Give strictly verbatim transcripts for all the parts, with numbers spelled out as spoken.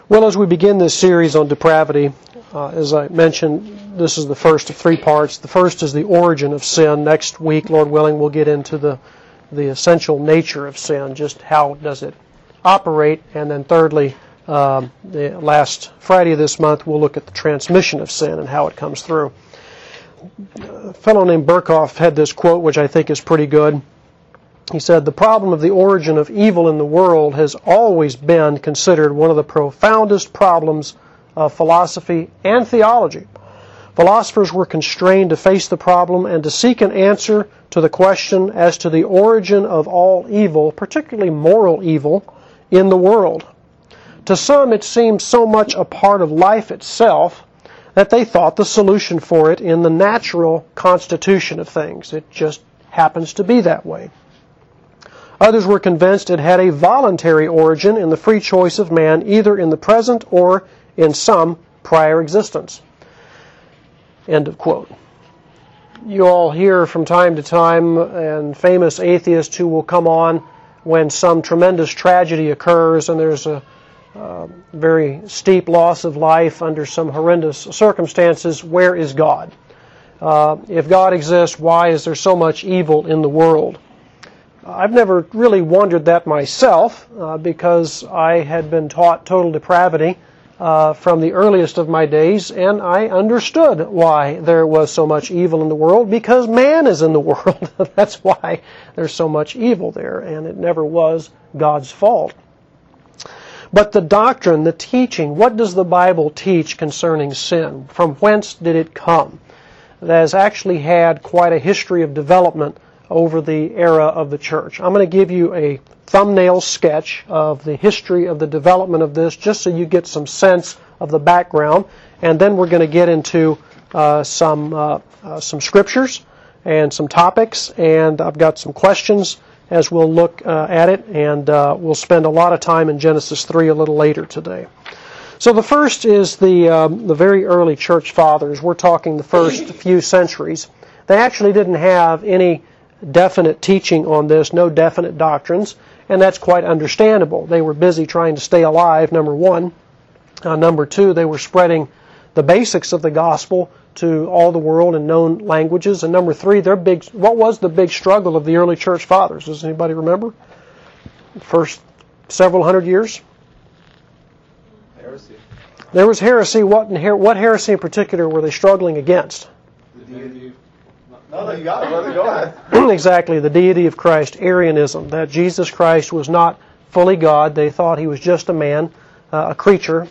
Well, as we begin this series on depravity, uh, as I mentioned, this is the first of three parts. The first is the origin of sin. Next week, Lord willing, we'll get into the, the essential nature of sin, just how does it operate. And then thirdly, um, the last Friday of this month, we'll look at the transmission of sin and how it comes through. A fellow named Berkhoff had this quote, which I think is pretty good. He said, "The problem of the origin of evil in the world has always been considered one of the profoundest problems of philosophy and theology. Philosophers were constrained to face the problem and to seek an answer to the question as to the origin of all evil, particularly moral evil, in the world. To some it seemed so much a part of life itself that they thought the solution for it in the natural constitution of things. It just happens to be that way. Others were convinced it had a voluntary origin in the free choice of man, either in the present or in some prior existence." End of quote. You all hear from time to time and famous atheists who will come on when some tremendous tragedy occurs and there's a uh, very steep loss of life under some horrendous circumstances. Where is God? Uh, if God exists, why is there so much evil in the world? I've never really wondered that myself uh, because I had been taught total depravity uh, from the earliest of my days, and I understood why there was so much evil in the world, because man is in the world. That's why there's so much evil there, and it never was God's fault. But the doctrine, the teaching, what does the Bible teach concerning sin? From whence did it come? It has actually had quite a history of development over the era of the church. I'm going to give you a thumbnail sketch of the history of the development of this, just so you get some sense of the background, and then we're going to get into uh, some uh, uh, some scriptures and some topics, and I've got some questions as we'll look uh, at it, and uh, we'll spend a lot of time in Genesis three a little later today. So the first is the um, the very early church fathers. We're talking the first few centuries. They actually didn't have any definite teaching on this, no definite doctrines, and that's quite understandable. They were busy trying to stay alive, number one. Uh, number two, they were spreading the basics of the gospel to all the world in known languages. And number three, their big, what was the big struggle of the early church fathers? Does anybody remember? First several hundred years? Heresy. There was heresy. What, in, what heresy in particular were they struggling against? The deity. No, no, you got it, brother. Go ahead. Exactly, the deity of Christ, Arianism, that Jesus Christ was not fully God. They thought he was just a man, uh, a creature,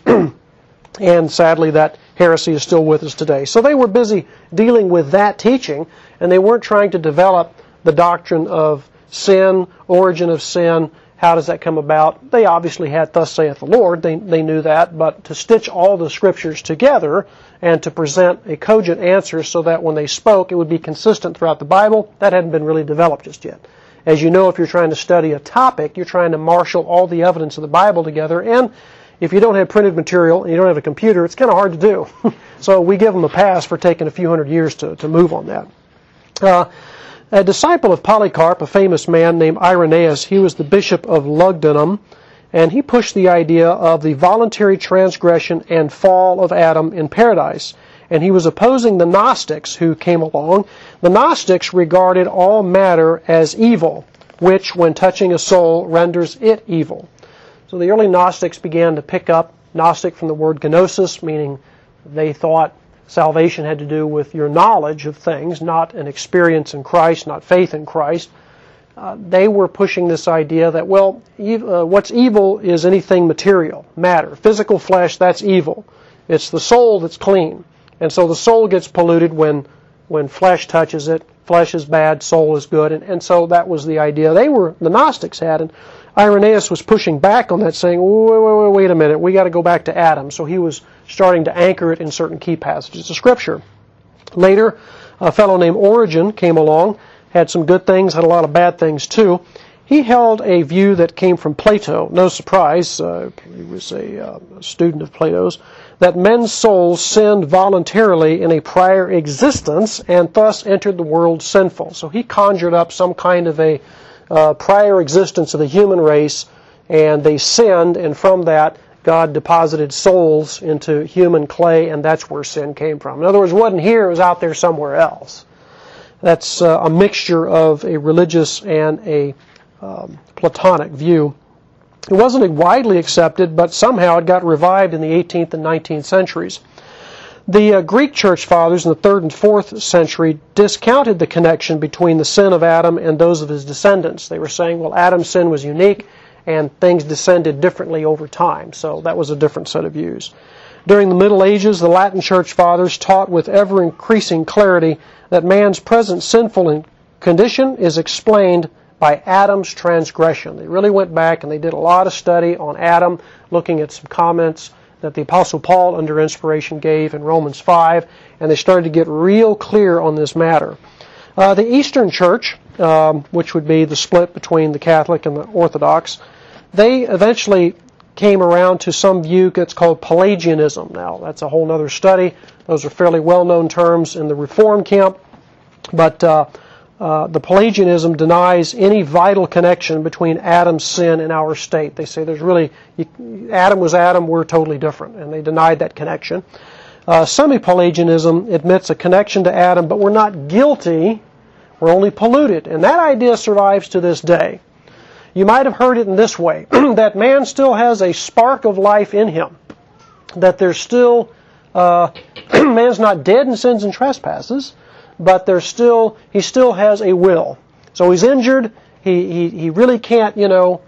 and sadly that heresy is still with us today. So they were busy dealing with that teaching, and they weren't trying to develop the doctrine of sin, origin of sin, how does that come about. They obviously had "Thus saith the Lord," they, they knew that, but to stitch all the scriptures together and to present a cogent answer so that when they spoke it would be consistent throughout the Bible, that hadn't been really developed just yet. As you know, if you're trying to study a topic, you're trying to marshal all the evidence of the Bible together, and if you don't have printed material and you don't have a computer, it's kind of hard to do. So we give them a pass for taking a few hundred years to, to move on that. Uh, a disciple of Polycarp, a famous man named Irenaeus, he was the bishop of Lugdunum, and he pushed the idea of the voluntary transgression and fall of Adam in paradise. And he was opposing the Gnostics who came along. The Gnostics regarded all matter as evil, which, when touching a soul, renders it evil. So the early Gnostics began to pick up, Gnostic from the word gnosis, meaning they thought salvation had to do with your knowledge of things, not an experience in Christ, not faith in Christ. Uh, they were pushing this idea that, well, ev- uh, what's evil is anything material, matter. Physical flesh, that's evil. It's the soul that's clean. And so the soul gets polluted when when flesh touches it. Flesh is bad, soul is good. And, and so that was the idea they were, the Gnostics had. And Irenaeus was pushing back on that, saying, wait, wait, wait, wait a minute, we got to go back to Adam. So he was starting to anchor it in certain key passages of Scripture. Later, a fellow named Origen came along, had some good things, had a lot of bad things too. He held a view that came from Plato, no surprise, uh, he was a, uh, a student of Plato's, that men's souls sinned voluntarily in a prior existence and thus entered the world sinful. So he conjured up some kind of a uh, prior existence of the human race, and they sinned, and from that God deposited souls into human clay, and that's where sin came from. In other words, it wasn't here, it was out there somewhere else. That's uh, a mixture of a religious and a um, Platonic view. It wasn't widely accepted, but somehow it got revived in the eighteenth and nineteenth centuries. The uh, Greek church fathers in the third and fourth century discounted the connection between the sin of Adam and those of his descendants. They were saying, well, Adam's sin was unique, and things descended differently over time. So that was a different set of views. During the Middle Ages, the Latin church fathers taught with ever-increasing clarity that man's present sinful condition is explained by Adam's transgression. They really went back and they did a lot of study on Adam, looking at some comments that the Apostle Paul, under inspiration, gave in Romans five, and they started to get real clear on this matter. Uh, the Eastern Church, um, which would be the split between the Catholic and the Orthodox, they eventually came around to some view that's called Pelagianism. Now, that's a whole other study. Those are fairly well-known terms in the Reform camp, but uh, uh, the Pelagianism denies any vital connection between Adam's sin and our state. They say there's really, you, Adam was Adam, we're totally different, and they denied that connection. Uh, Semi-Pelagianism admits a connection to Adam, but we're not guilty, we're only polluted. And that idea survives to this day. You might have heard it in this way, that man still has a spark of life in him, that there's still, uh, man's not dead in sins and trespasses, but there's still, he still has a will. So he's injured, he, he, he really can't, you know,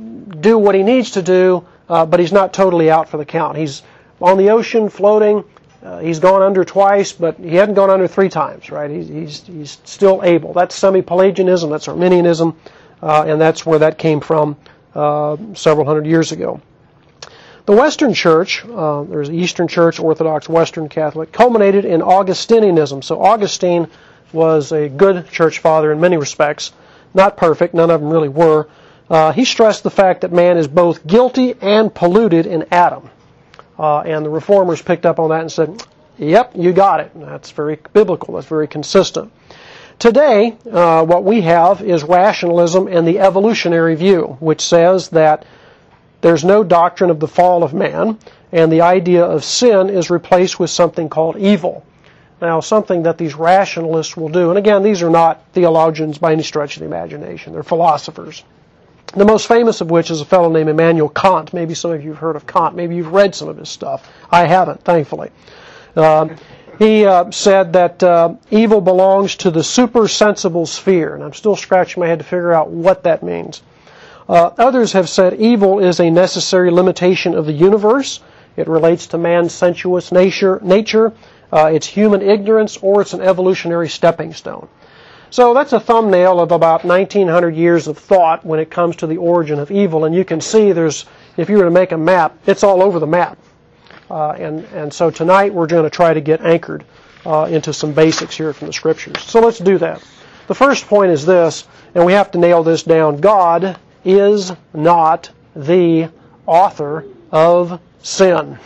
do what he needs to do, uh, but he's not totally out for the count. He's on the ocean floating. Uh, he's gone under twice, but he hadn't gone under three times, right? He's, he's, he's still able. That's semi-Pelagianism, that's Arminianism, uh, and that's where that came from uh, several hundred years ago. The Western Church, uh, there's Eastern Church, Orthodox, Western Catholic, culminated in Augustinianism. So Augustine was a good church father in many respects. Not perfect, none of them really were. Uh, he stressed the fact that man is both guilty and polluted in Adam. Uh, and the Reformers picked up on that and said, yep, you got it. That's very biblical. That's very consistent. Today, uh, what we have is rationalism and the evolutionary view, which says that there's no doctrine of the fall of man, and the idea of sin is replaced with something called evil. Now, something that these rationalists will do, and again, these are not theologians by any stretch of the imagination. They're philosophers. The most famous of which is a fellow named Immanuel Kant. Maybe some of you have heard of Kant. Maybe you've read some of his stuff. I haven't, thankfully. Uh, he uh, said that uh, evil belongs to the supersensible sphere, and I'm still scratching my head to figure out what that means. Uh, others have said evil is a necessary limitation of the universe. It relates to man's sensuous nature, nature. Uh, it's human ignorance, or it's an evolutionary stepping stone. So that's a thumbnail of about nineteen hundred years of thought when it comes to the origin of evil. And you can see there's, if you were to make a map, it's all over the map. Uh, and, and so tonight we're going to try to get anchored uh, into some basics here from the Scriptures. So let's do that. The first point is this, and we have to nail this down. God is not the author of sin.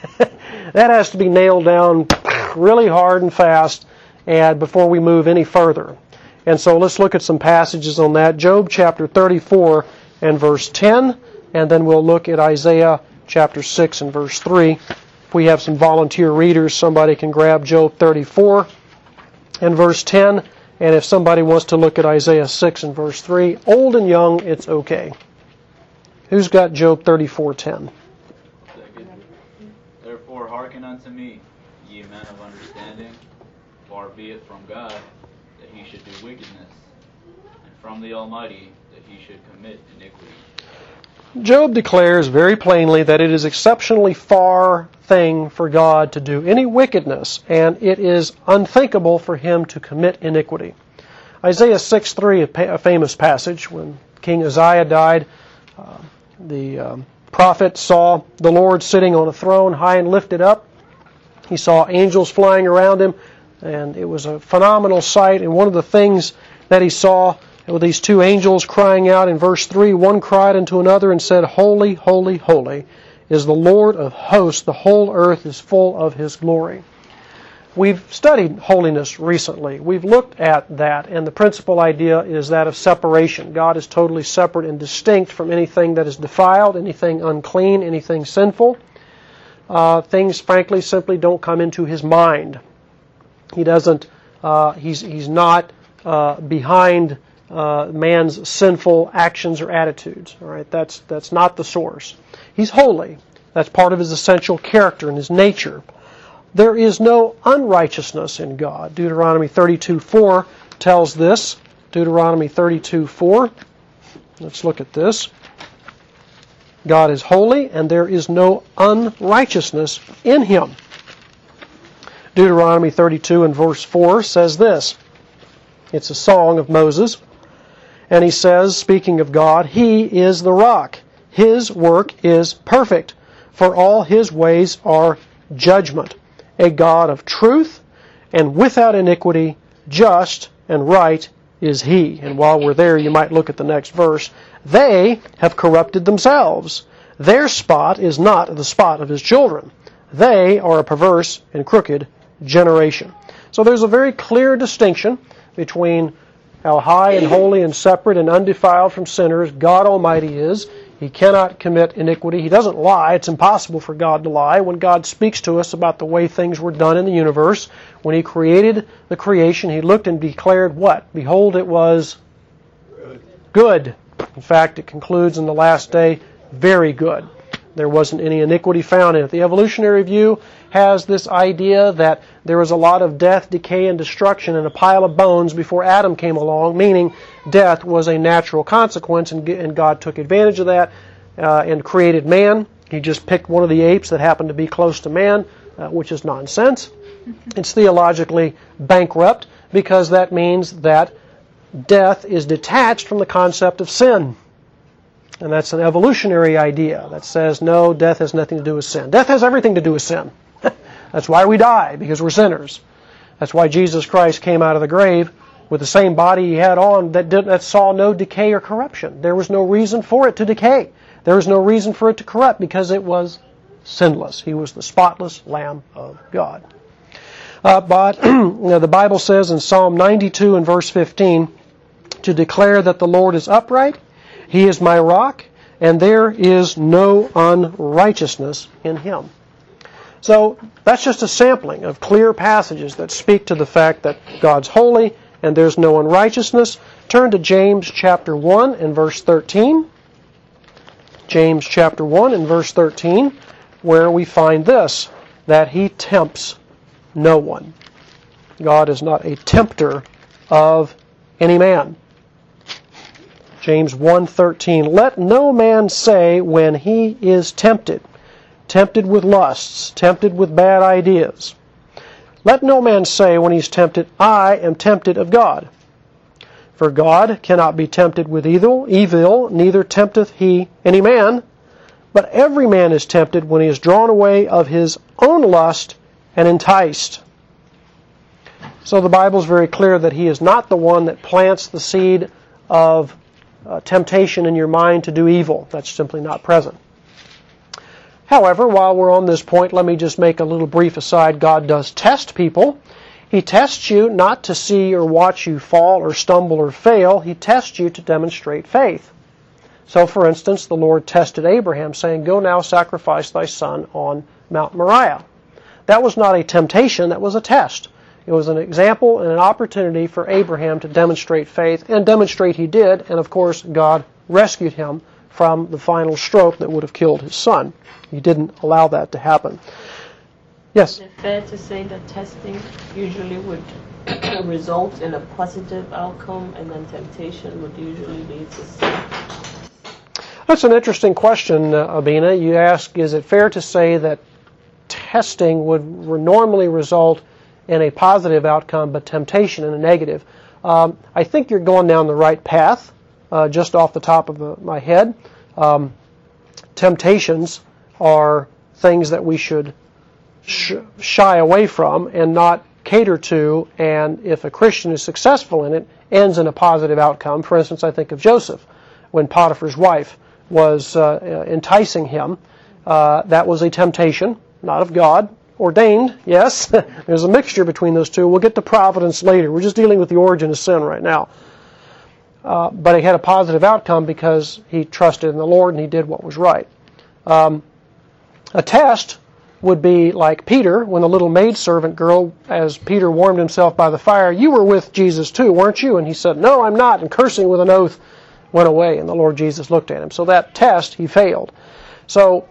That has to be nailed down really hard and fast and before we move any further. And so let's look at some passages on that. Job chapter thirty-four and verse ten, and then we'll look at Isaiah chapter six and verse three. If we have some volunteer readers, somebody can grab Job thirty-four and verse ten, and if somebody wants to look at Isaiah six and verse three, old and young, it's okay. Who's got Job thirty-four ten? Therefore hearken unto me, ye men of understanding. Far be it from God that he should do wickedness, and from the Almighty that he should commit iniquity. Job declares very plainly that it is exceptionally far thing for God to do any wickedness, and it is unthinkable for him to commit iniquity. Isaiah six three, a famous passage, when King Uzziah died, uh, the um, prophet saw the Lord sitting on a throne high and lifted up. He saw angels flying around him, and it was a phenomenal sight. And one of the things that he saw were these two angels crying out in verse three. One cried unto another and said, Holy, holy, holy is the Lord of hosts. The whole earth is full of his glory. we've studied holiness recently. We've looked at that, and the principal idea is that of separation. God is totally separate and distinct from anything that is defiled, anything unclean, anything sinful. Uh, things, frankly, simply don't come into His mind. He doesn't, uh, he's, he's not uh, behind uh, man's sinful actions or attitudes. All right, that's, that's not the source. He's holy. That's part of His essential character and His nature. There is no unrighteousness in God. Deuteronomy thirty-two four tells this. Deuteronomy thirty-two four. Let's look at this. God is holy, and there is no unrighteousness in Him. Deuteronomy thirty-two and verse four says this. It's a song of Moses. And he says, speaking of God, He is the rock. His work is perfect, for all His ways are judgment. A God of truth and without iniquity, just and right is He. And while we're there, you might look at the next verse. They have corrupted themselves. Their spot is not the spot of His children. They are a perverse and crooked generation. So there's a very clear distinction between how high and holy and separate and undefiled from sinners God Almighty is. He cannot commit iniquity. He doesn't lie. It's impossible for God to lie. When God speaks to us about the way things were done in the universe, when He created the creation, He looked and declared what? Behold, it was good. In fact, it concludes in the last day, very good. There wasn't any iniquity found in it. The evolutionary view has this idea that there was a lot of death, decay, and destruction in a pile of bones before Adam came along, meaning death was a natural consequence, and God took advantage of that uh, and created man. He just picked one of the apes that happened to be close to man, uh, which is nonsense. It's theologically bankrupt because that means that death is detached from the concept of sin. And that's an evolutionary idea that says, no, death has nothing to do with sin. Death has everything to do with sin. That's why we die, because we're sinners. That's why Jesus Christ came out of the grave with the same body He had on that, did, that saw no decay or corruption. There was no reason for it to decay. There was no reason for it to corrupt because it was sinless. He was the spotless Lamb of God. Uh, but you know, the Bible says in Psalm ninety-two and verse fifteen, to declare that the Lord is upright, He is my rock, and there is no unrighteousness in Him. So that's just a sampling of clear passages that speak to the fact that God's holy and there's no unrighteousness. Turn to James chapter one and verse thirteen. James chapter one and verse thirteen, where we find this, that He tempts no one. God is not a tempter of any man. James one thirteen, let no man say when he is tempted, tempted with lusts, tempted with bad ideas. Let no man say when he's tempted, I am tempted of God. For God cannot be tempted with evil, evil, neither tempteth He any man. But every man is tempted when he is drawn away of his own lust and enticed. So the Bible is very clear that He is not the one that plants the seed of uh, temptation in your mind to do evil. That's simply not present. However, while we're on this point, let me just make a little brief aside. God does test people. He tests you not to see or watch you fall or stumble or fail. He tests you to demonstrate faith. So, for instance, the Lord tested Abraham, saying, go now sacrifice thy son on Mount Moriah. That was not a temptation, that was a test. It was an example and an opportunity for Abraham to demonstrate faith, and demonstrate he did, and of course God rescued him from the final stroke that would have killed his son. He didn't allow that to happen. Yes? Is it fair to say that testing usually would result in a positive outcome, and then temptation would usually lead to sin? That's an interesting question, uh, Abina. You ask, is it fair to say that testing would normally result in a positive outcome, but temptation in a negative? Um, I think you're going down the right path, uh, just off the top of the, my head. Um, temptations are things that we should sh- shy away from and not cater to, and if a Christian is successful in it, ends in a positive outcome. For instance, I think of Joseph, when Potiphar's wife was uh, enticing him. Uh, that was a temptation, not of God ordained, yes. There's a mixture between those two. We'll get to providence later. We're just dealing with the origin of sin right now. Uh, but he had a positive outcome because he trusted in the Lord and he did what was right. Um, a test would be like Peter, when the little maidservant girl, as Peter warmed himself by the fire, you were with Jesus too, weren't you? And he said, no, I'm not, and cursing with an oath went away, and the Lord Jesus looked at him. So that test, he failed. So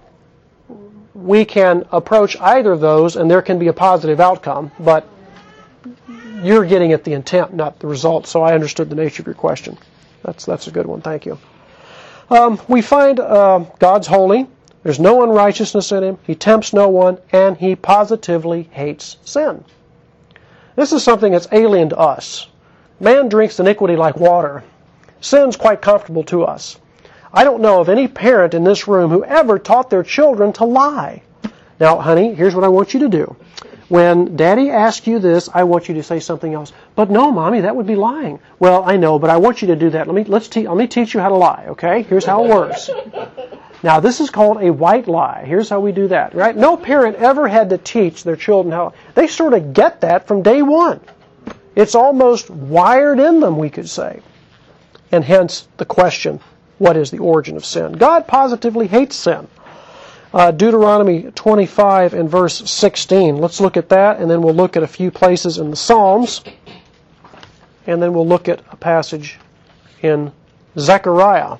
we can approach either of those, and there can be a positive outcome, but you're getting at the intent, not the result, so I understood the nature of your question. That's that's a good one, thank you. Um, we find uh, God's holy. There's no unrighteousness in him. He tempts no one, and he positively hates sin. This is something that's alien to us. Man drinks iniquity like water. Sin's quite comfortable to us. I don't know of any parent in this room who ever taught their children to lie. Now, honey, here's what I want you to do. When Daddy asks you this, I want you to say something else. But no, Mommy, that would be lying. Well, I know, but I want you to do that. Let me let's te- let me teach you how to lie, okay? Here's how it works. Now, this is called a white lie. Here's how we do that, right? No parent ever had to teach their children how. They sort of get that from day one. It's almost wired in them, we could say. And hence the question, what is the origin of sin? God positively hates sin. Uh, Deuteronomy twenty-five and verse sixteen. Let's look at that, and then we'll look at a few places in the Psalms, and then we'll look at a passage in Zechariah.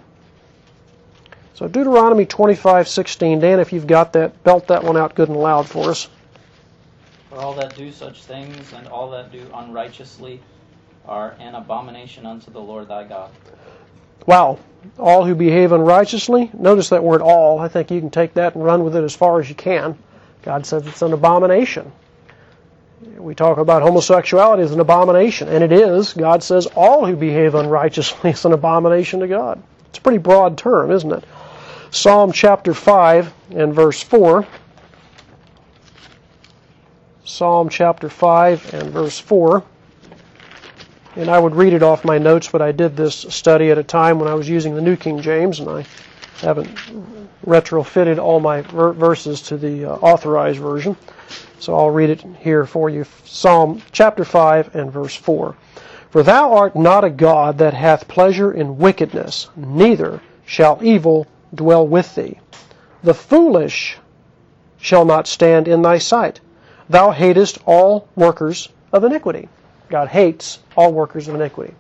So Deuteronomy twenty-five sixteen. Dan, if you've got that, belt that one out good and loud for us. For all that do such things, and all that do unrighteously, are an abomination unto the Lord thy God. Wow. All who behave unrighteously. Notice that word all. I think you can take that and run with it as far as you can. God says it's an abomination. We talk about homosexuality as an abomination, and it is. God says all who behave unrighteously is an abomination to God. It's a pretty broad term, isn't it? Psalm chapter five and verse four. Psalm chapter five and verse four. And I would read it off my notes, but I did this study at a time when I was using the New King James, and I haven't retrofitted all my ver- verses to the uh, authorized version. So I'll read it here for you. Psalm chapter five and verse four. For thou art not a God that hath pleasure in wickedness, neither shall evil dwell with thee. The foolish shall not stand in thy sight. Thou hatest all workers of iniquity. God hates all workers of iniquity.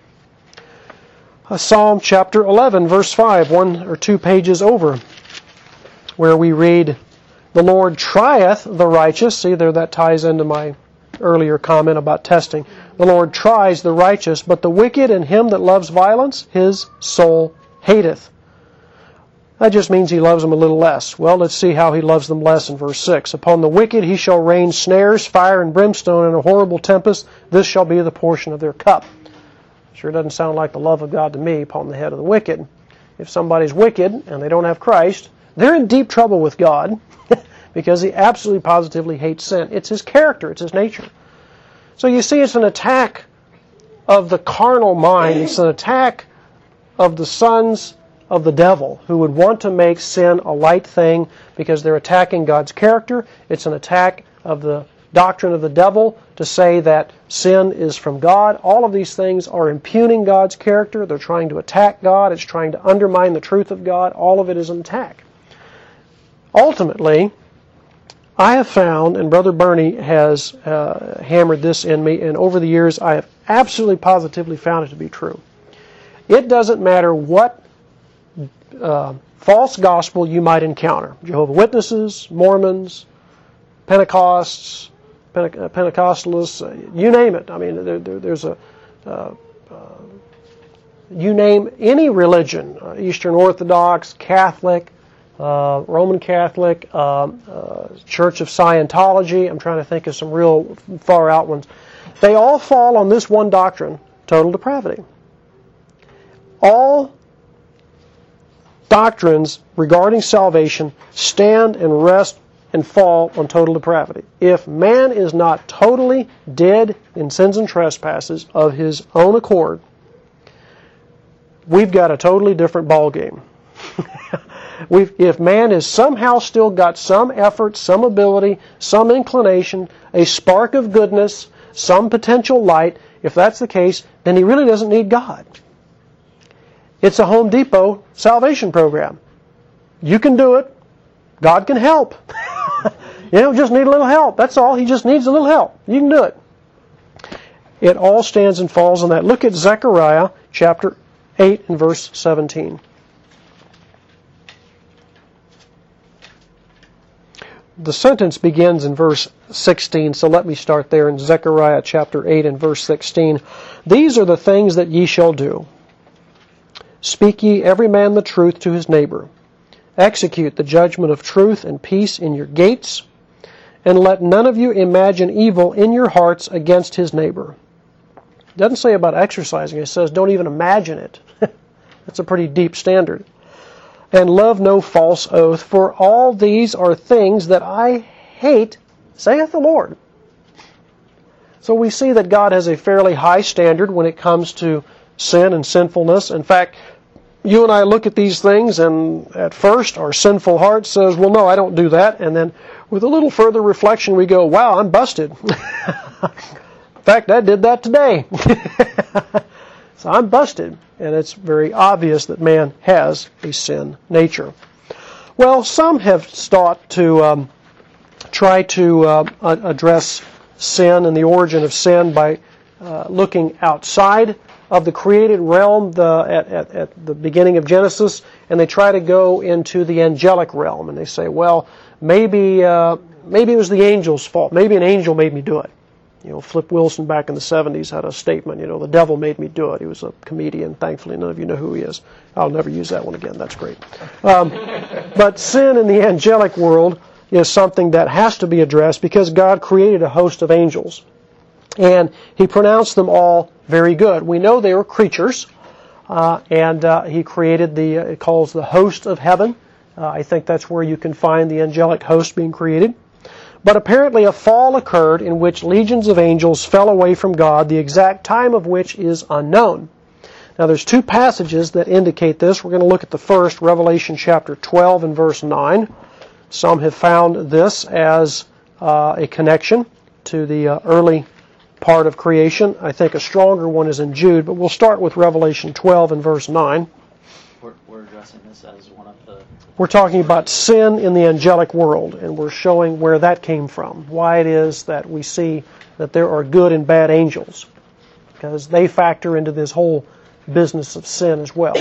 Psalm chapter eleven, verse five, one or two pages over, where we read, the Lord trieth the righteous. See, there that ties into my earlier comment about testing. The Lord tries the righteous, but the wicked and him that loves violence, his soul hateth. That just means he loves them a little less. Well, let's see how he loves them less in verse six. Upon the wicked he shall rain snares, fire, and brimstone, and a horrible tempest. This shall be the portion of their cup. Sure doesn't sound like the love of God to me upon the head of the wicked. If somebody's wicked and they don't have Christ, they're in deep trouble with God because he absolutely positively hates sin. It's his character. It's his nature. So you see, it's an attack of the carnal mind. It's an attack of the sons of the devil who would want to make sin a light thing because they're attacking God's character. It's an attack of the doctrine of the devil to say that sin is from God. All of these things are impugning God's character. They're trying to attack God. It's trying to undermine the truth of God. All of it is an attack. Ultimately, I have found, and Brother Bernie has uh, hammered this in me, and over the years I have absolutely positively found it to be true. It doesn't matter what Uh, false gospel you might encounter. Jehovah's Witnesses, Mormons, Pentecosts, Pente- uh, Pentecostalists, uh, you name it. I mean, there, there, there's a, uh, uh, you name any religion, uh, Eastern Orthodox, Catholic, uh, Roman Catholic, um, uh, Church of Scientology. I'm trying to think of some real far out ones. They all fall on this one doctrine, total depravity. All doctrines regarding salvation stand and rest and fall on total depravity. If man is not totally dead in sins and trespasses of his own accord, we've got a totally different ball game. We've, if man has somehow still got some effort, some ability, some inclination, a spark of goodness, some potential light, if that's the case, then he really doesn't need God. It's a Home Depot salvation program. You can do it. God can help. You know, just need a little help. That's all. He just needs a little help. You can do it. It all stands and falls on that. Look at Zechariah chapter eight and verse seventeen. The sentence begins in verse sixteen, so let me start there in Zechariah chapter eight and verse sixteen. These are the things that ye shall do. Speak ye every man the truth to his neighbor. Execute the judgment of truth and peace in your gates, and let none of you imagine evil in your hearts against his neighbor. It doesn't say about exercising. It says don't even imagine it. That's a pretty deep standard. And love no false oath, for all these are things that I hate, saith the Lord. So we see that God has a fairly high standard when it comes to sin and sinfulness. In fact, you and I look at these things, and at first our sinful heart says, well, no, I don't do that. And then with a little further reflection, we go, wow, I'm busted. In fact, I did that today. So I'm busted. And it's very obvious that man has a sin nature. Well, some have sought to um, try to uh, address sin and the origin of sin by uh, looking outside of the created realm the, at, at, at the beginning of Genesis, and they try to go into the angelic realm. And they say, well, maybe uh, maybe it was the angel's fault. Maybe an angel made me do it. You know, Flip Wilson back in the seventies had a statement, you know, the devil made me do it. He was a comedian. Thankfully, none of you know who he is. I'll never use that one again. That's great. Um, but sin in the angelic world is something that has to be addressed because God created a host of angels. And He pronounced them all very good. We know they were creatures. Uh, and uh, He created the, uh, it calls the host of heaven. Uh, I think that's where you can find the angelic host being created. But apparently a fall occurred in which legions of angels fell away from God, the exact time of which is unknown. Now there's two passages that indicate this. We're going to look at the first, Revelation chapter twelve and verse nine. Some have found this as uh, a connection to the uh, early part of creation. I think a stronger one is in Jude, but we'll start with Revelation twelve and verse nine. We're, we're addressing this as one of the... We're talking about sin in the angelic world, and we're showing where that came from, why it is that we see that there are good and bad angels, because they factor into this whole business of sin as well.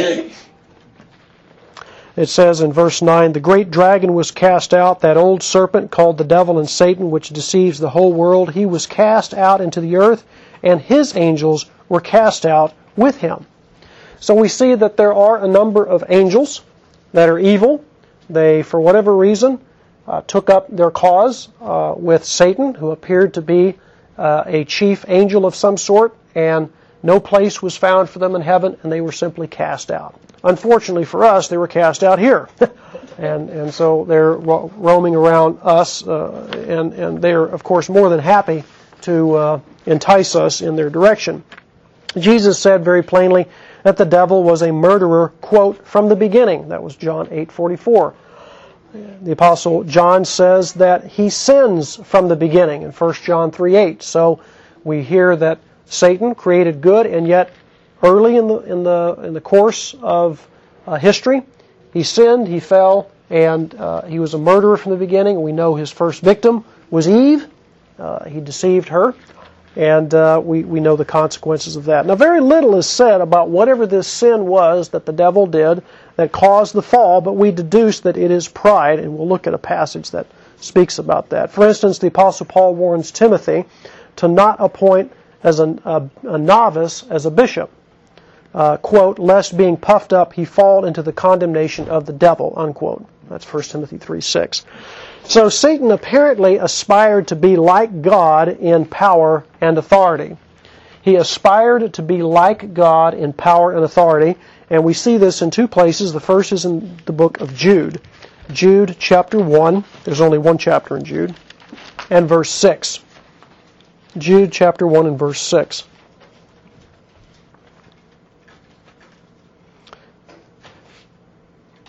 It says in verse nine, the great dragon was cast out, that old serpent called the devil and Satan, which deceives the whole world. He was cast out into the earth, and his angels were cast out with him. So we see that there are a number of angels that are evil. They, for whatever reason, uh, took up their cause uh, with Satan, who appeared to be uh, a chief angel of some sort, and no place was found for them in heaven, and they were simply cast out. Unfortunately for us, they were cast out here. and and so they're ro- roaming around us, uh, and, and they're, of course, more than happy to uh, entice us in their direction. Jesus said very plainly that the devil was a murderer, quote, from the beginning. That was John eight forty-four. The Apostle John says that he sins from the beginning in First John three eight. So we hear that Satan created good, and yet early in the in the in the course of uh, history, he sinned, he fell, and uh, he was a murderer from the beginning. We know his first victim was Eve. Uh, he deceived her. And uh, we, we know the consequences of that. Now, very little is said about whatever this sin was that the devil did that caused the fall, but we deduce that it is pride, and we'll look at a passage that speaks about that. For instance, the Apostle Paul warns Timothy to not appoint as a, a, a novice as a bishop. Uh, quote, lest being puffed up he fall into the condemnation of the devil, unquote. That's First Timothy three six. So Satan apparently aspired to be like God in power and authority. He aspired to be like God in power and authority, and we see this in two places. The first is in the book of Jude. Jude chapter one, there's only one chapter in Jude, and verse six. Jude chapter one and verse six.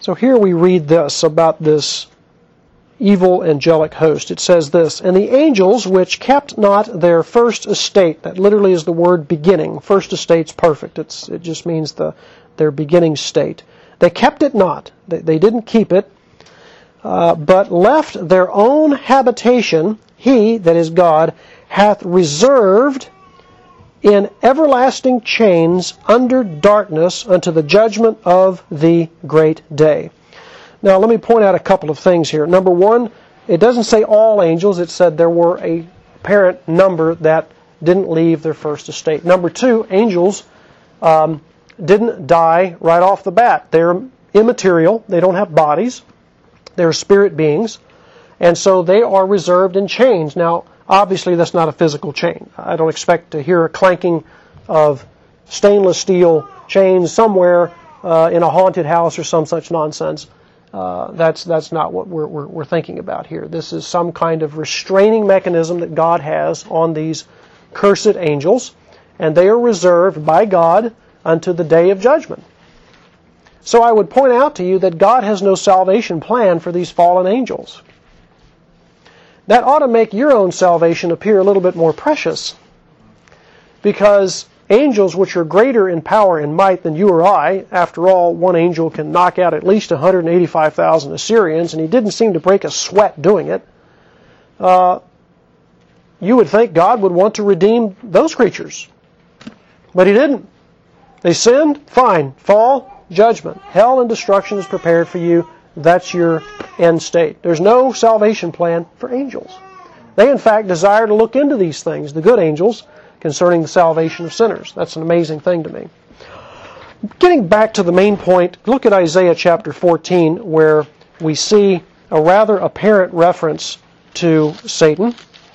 So here we read this about this evil angelic host. It says this, "And the angels which kept not their first estate," that literally is the word beginning. First estate's perfect. It's, it just means the their beginning state. "They kept it not." They, they didn't keep it. Uh, "but left their own habitation, he," that is God, "hath reserved in everlasting chains under darkness unto the judgment of the great day." Now let me point out a couple of things here. Number one, it doesn't say all angels. It said there were a apparent number that didn't leave their first estate. Number two, angels um, didn't die right off the bat. They're immaterial. They don't have bodies. They're spirit beings. And so they are reserved in chains. Now, obviously that's not a physical chain. I don't expect to hear a clanking of stainless steel chains somewhere uh, in a haunted house or some such nonsense. Uh, that's that's not what we're, we're we're thinking about here. This is some kind of restraining mechanism that God has on these cursed angels, and they are reserved by God unto the day of judgment. So I would point out to you that God has no salvation plan for these fallen angels. That ought to make your own salvation appear a little bit more precious, because angels which are greater in power and might than you or I, after all, one angel can knock out at least one hundred eighty-five thousand Assyrians, and he didn't seem to break a sweat doing it, uh, you would think God would want to redeem those creatures. But he didn't. They sinned, fine, fall, judgment. Hell and destruction is prepared for you. That's your end state. There's no salvation plan for angels. They, in fact, desire to look into these things, the good angels, concerning the salvation of sinners. That's an amazing thing to me. Getting back to the main point, look at Isaiah chapter fourteen, where we see a rather apparent reference to Satan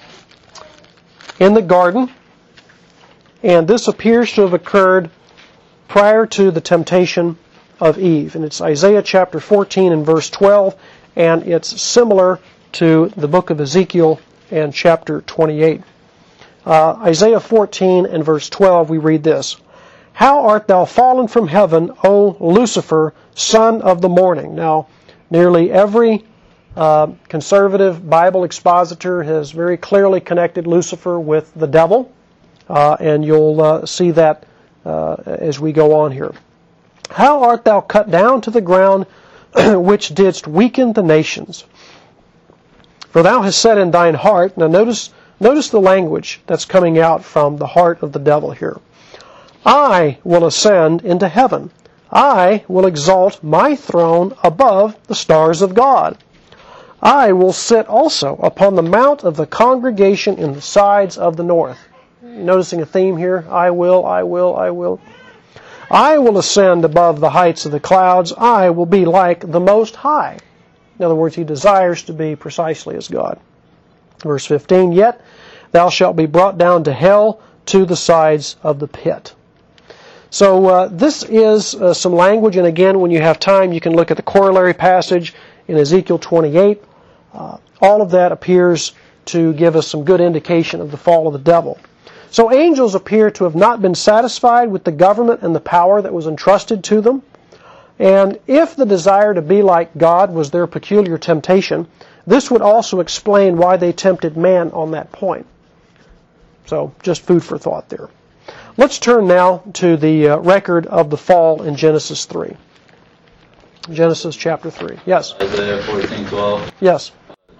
in the garden. And this appears to have occurred prior to the temptation of Eve. And it's Isaiah chapter fourteen and verse twelve, and it's similar to the book of Ezekiel and chapter twenty-eight. Uh, Isaiah fourteen and verse twelve, we read this, "How art thou fallen from heaven, O Lucifer, son of the morning?" Now, nearly every uh, conservative Bible expositor has very clearly connected Lucifer with the devil, uh, and you'll uh, see that uh, as we go on here. "How art thou cut down to the ground, which didst weaken the nations? For thou hast said in thine heart," now notice Notice the language that's coming out from the heart of the devil here. "I will ascend into heaven. I will exalt my throne above the stars of God. I will sit also upon the mount of the congregation in the sides of the north." You're noticing a theme here? I will, I will, I will. "I will ascend above the heights of the clouds. I will be like the Most High." In other words, he desires to be precisely as God. Verse fifteen, "Yet thou shalt be brought down to hell, to the sides of the pit." So uh, this is uh, some language, and again, when you have time, you can look at the corollary passage in Ezekiel twenty-eight. Uh, all of that appears to give us some good indication of the fall of the devil. So angels appear to have not been satisfied with the government and the power that was entrusted to them. And if the desire to be like God was their peculiar temptation, this would also explain why they tempted man on that point. So, just food for thought there. Let's turn now to the uh, record of the fall in Genesis three. Genesis chapter three. Yes? Isaiah fourteen twelve. Yes.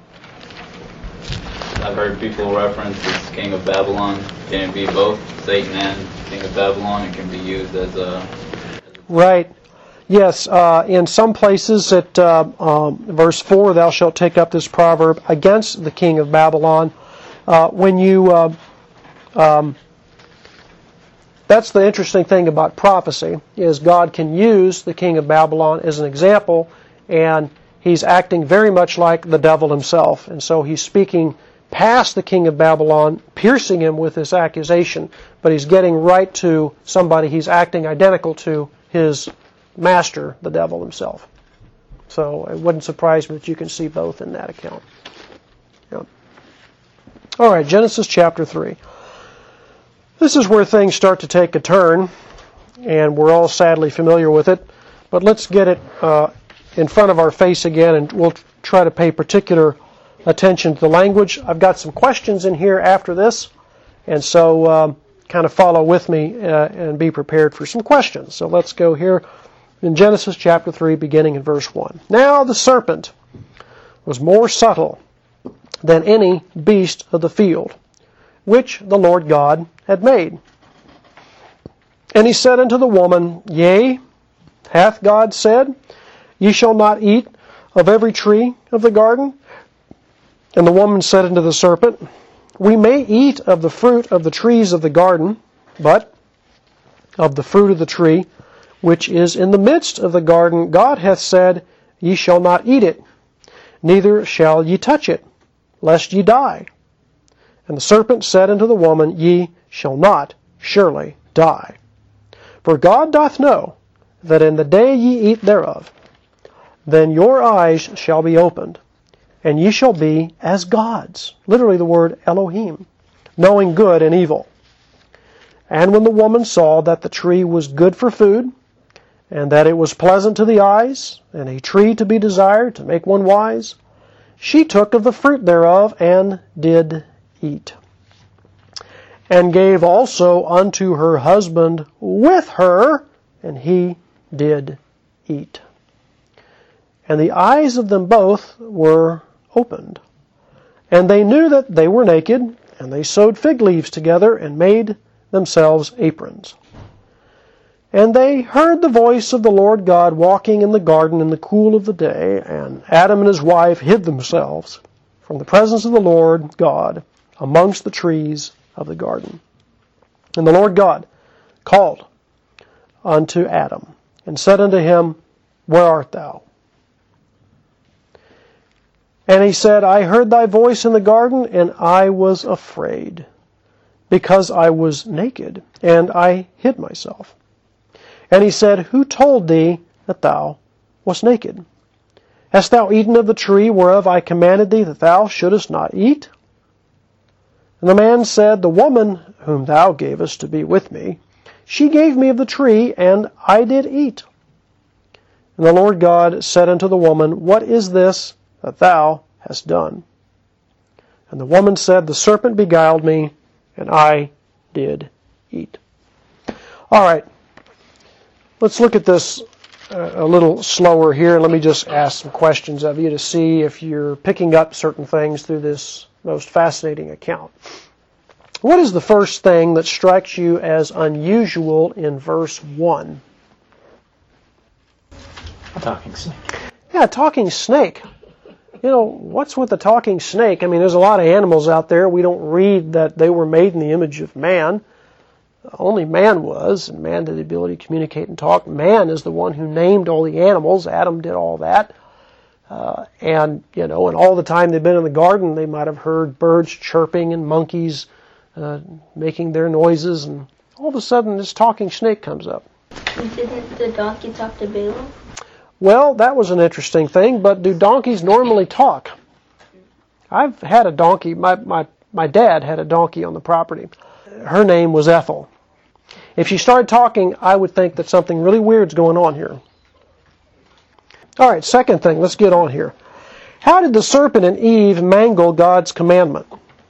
I've heard people reference this king of Babylon. Can it be both Satan and king of Babylon? It can be used as a... Right. Yes, uh, in some places at uh, um, verse four, "Thou shalt take up this proverb against the king of Babylon." Uh, when you, uh, um, that's the interesting thing about prophecy, is God can use the king of Babylon as an example, and he's acting very much like the devil himself. And so he's speaking past the king of Babylon, piercing him with this accusation, but he's getting right to somebody he's acting identical to, his master, the devil himself. So it wouldn't surprise me that you can see both in that account. Yeah. All right, Genesis chapter three. This is where things start to take a turn, and we're all sadly familiar with it. But let's get it uh, in front of our face again, and we'll try to pay particular attention to the language. I've got some questions in here after this, and so um, kind of follow with me uh, and be prepared for some questions. So let's go here in Genesis chapter three, beginning in verse one. Now the serpent was more subtle than any beast of the field, which the Lord God had made. And he said unto the woman, Yea, hath God said, Ye shall not eat of every tree of the garden? And the woman said unto the serpent, We may eat of the fruit of the trees of the garden, but of the fruit of the tree which is in the midst of the garden, God hath said, Ye shall not eat it, neither shall ye touch it, lest ye die. And the serpent said unto the woman, Ye shall not surely die. For God doth know that in the day ye eat thereof, then your eyes shall be opened, and ye shall be as gods. Literally the word Elohim, knowing good and evil. And when the woman saw that the tree was good for food, and that it was pleasant to the eyes, and a tree to be desired to make one wise, she took of the fruit thereof, and did eat. And gave also unto her husband with her, and he did eat. And the eyes of them both were opened. And they knew that they were naked, and they sewed fig leaves together, and made themselves aprons. And they heard the voice of the Lord God walking in the garden in the cool of the day, and Adam and his wife hid themselves from the presence of the Lord God amongst the trees of the garden. And the Lord God called unto Adam, and said unto him, Where art thou? And he said, I heard thy voice in the garden, and I was afraid, because I was naked, and I hid myself. And he said, Who told thee that thou wast naked? Hast thou eaten of the tree whereof I commanded thee that thou shouldest not eat? And the man said, The woman whom thou gavest to be with me, she gave me of the tree, and I did eat. And the Lord God said unto the woman, What is this that thou hast done? And the woman said, The serpent beguiled me, and I did eat. All right. Let's look at this uh, a little slower here. Let me just ask some questions of you to see if you're picking up certain things through this most fascinating account. What is the first thing that strikes you as unusual in verse one? A talking snake. Yeah, a talking snake. You know, what's with the talking snake? I mean, there's a lot of animals out there. We don't read that they were made in the image of man. Only man was, and man had the ability to communicate and talk. Man is the one who named all the animals. Adam did all that. Uh, and, you know, and all the time they've been in the garden, they might have heard birds chirping and monkeys uh, making their noises, and all of a sudden this talking snake comes up. Didn't the donkey talk to Balaam? Well, that was an interesting thing, but do donkeys normally talk? I've had a donkey. My, my, my dad had a donkey on the property. Her name was Ethel. If she started talking, I would think that something really weird's going on here. All right, second thing, let's get on here. How did the serpent and Eve mangle God's commandment?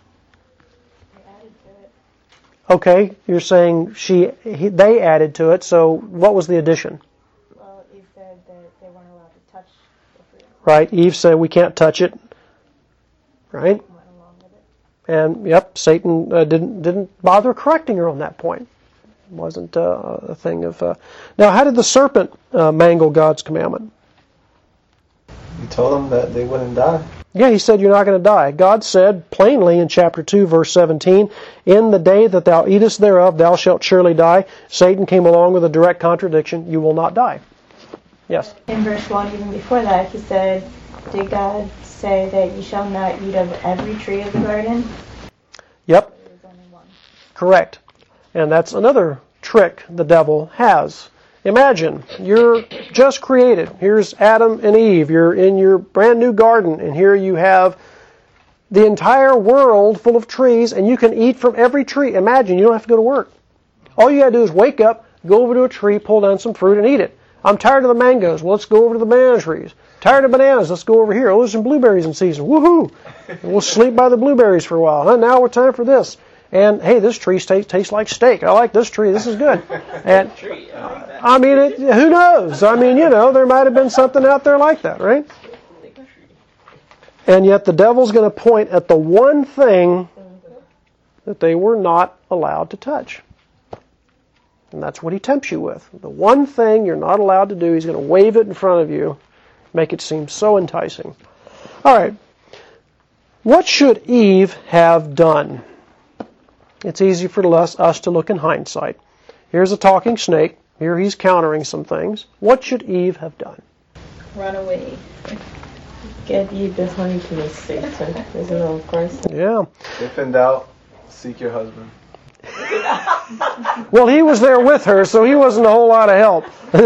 Okay, you're saying she, he, they added to it, so what was the addition? Well, Eve said that they weren't allowed to touch the fruit. Right, Eve said we can't touch it. Right? Went along with it. And, yep, Satan uh, didn't didn't bother correcting her on that point. It wasn't uh, a thing of... Uh... Now, how did the serpent uh, mangle God's commandment? You told them that they wouldn't die. Yeah, he said you're not going to die. God said plainly in chapter two, verse seventeen, In the day that thou eatest thereof, thou shalt surely die. Satan came along with a direct contradiction. You will not die. Yes? In verse one, even before that, he said, Did God say that you shall not eat of every tree of the garden? Yep. There was only one. Correct. And that's another trick the devil has. Imagine, you're just created. Here's Adam and Eve. You're in your brand new garden, and here you have the entire world full of trees, and you can eat from every tree. Imagine, you don't have to go to work. All you got to do is wake up, go over to a tree, pull down some fruit, and eat it. I'm tired of the mangoes. Well, let's go over to the banana trees. Tired of bananas. Let's go over here. Oh, there's some blueberries in season. Woohoo! And we'll sleep by the blueberries for a while. Huh? Now we're time for this. And hey, this tree tastes, tastes like steak. I like this tree. This is good. And I mean, it, who knows? I mean, you know, there might have been something out there like that, right? And yet the devil's going to point at the one thing that they were not allowed to touch. And that's what he tempts you with. The one thing you're not allowed to do, he's going to wave it in front of you, make it seem so enticing. All right. What should Eve have done? It's easy for us, us to look in hindsight. Here's a talking snake. Here he's countering some things. What should Eve have done? Run away. Get ye behind me, Satan. Isn't that of Christ? Yeah. If in doubt, seek your husband. Well, he was there with her, so he wasn't a whole lot of help.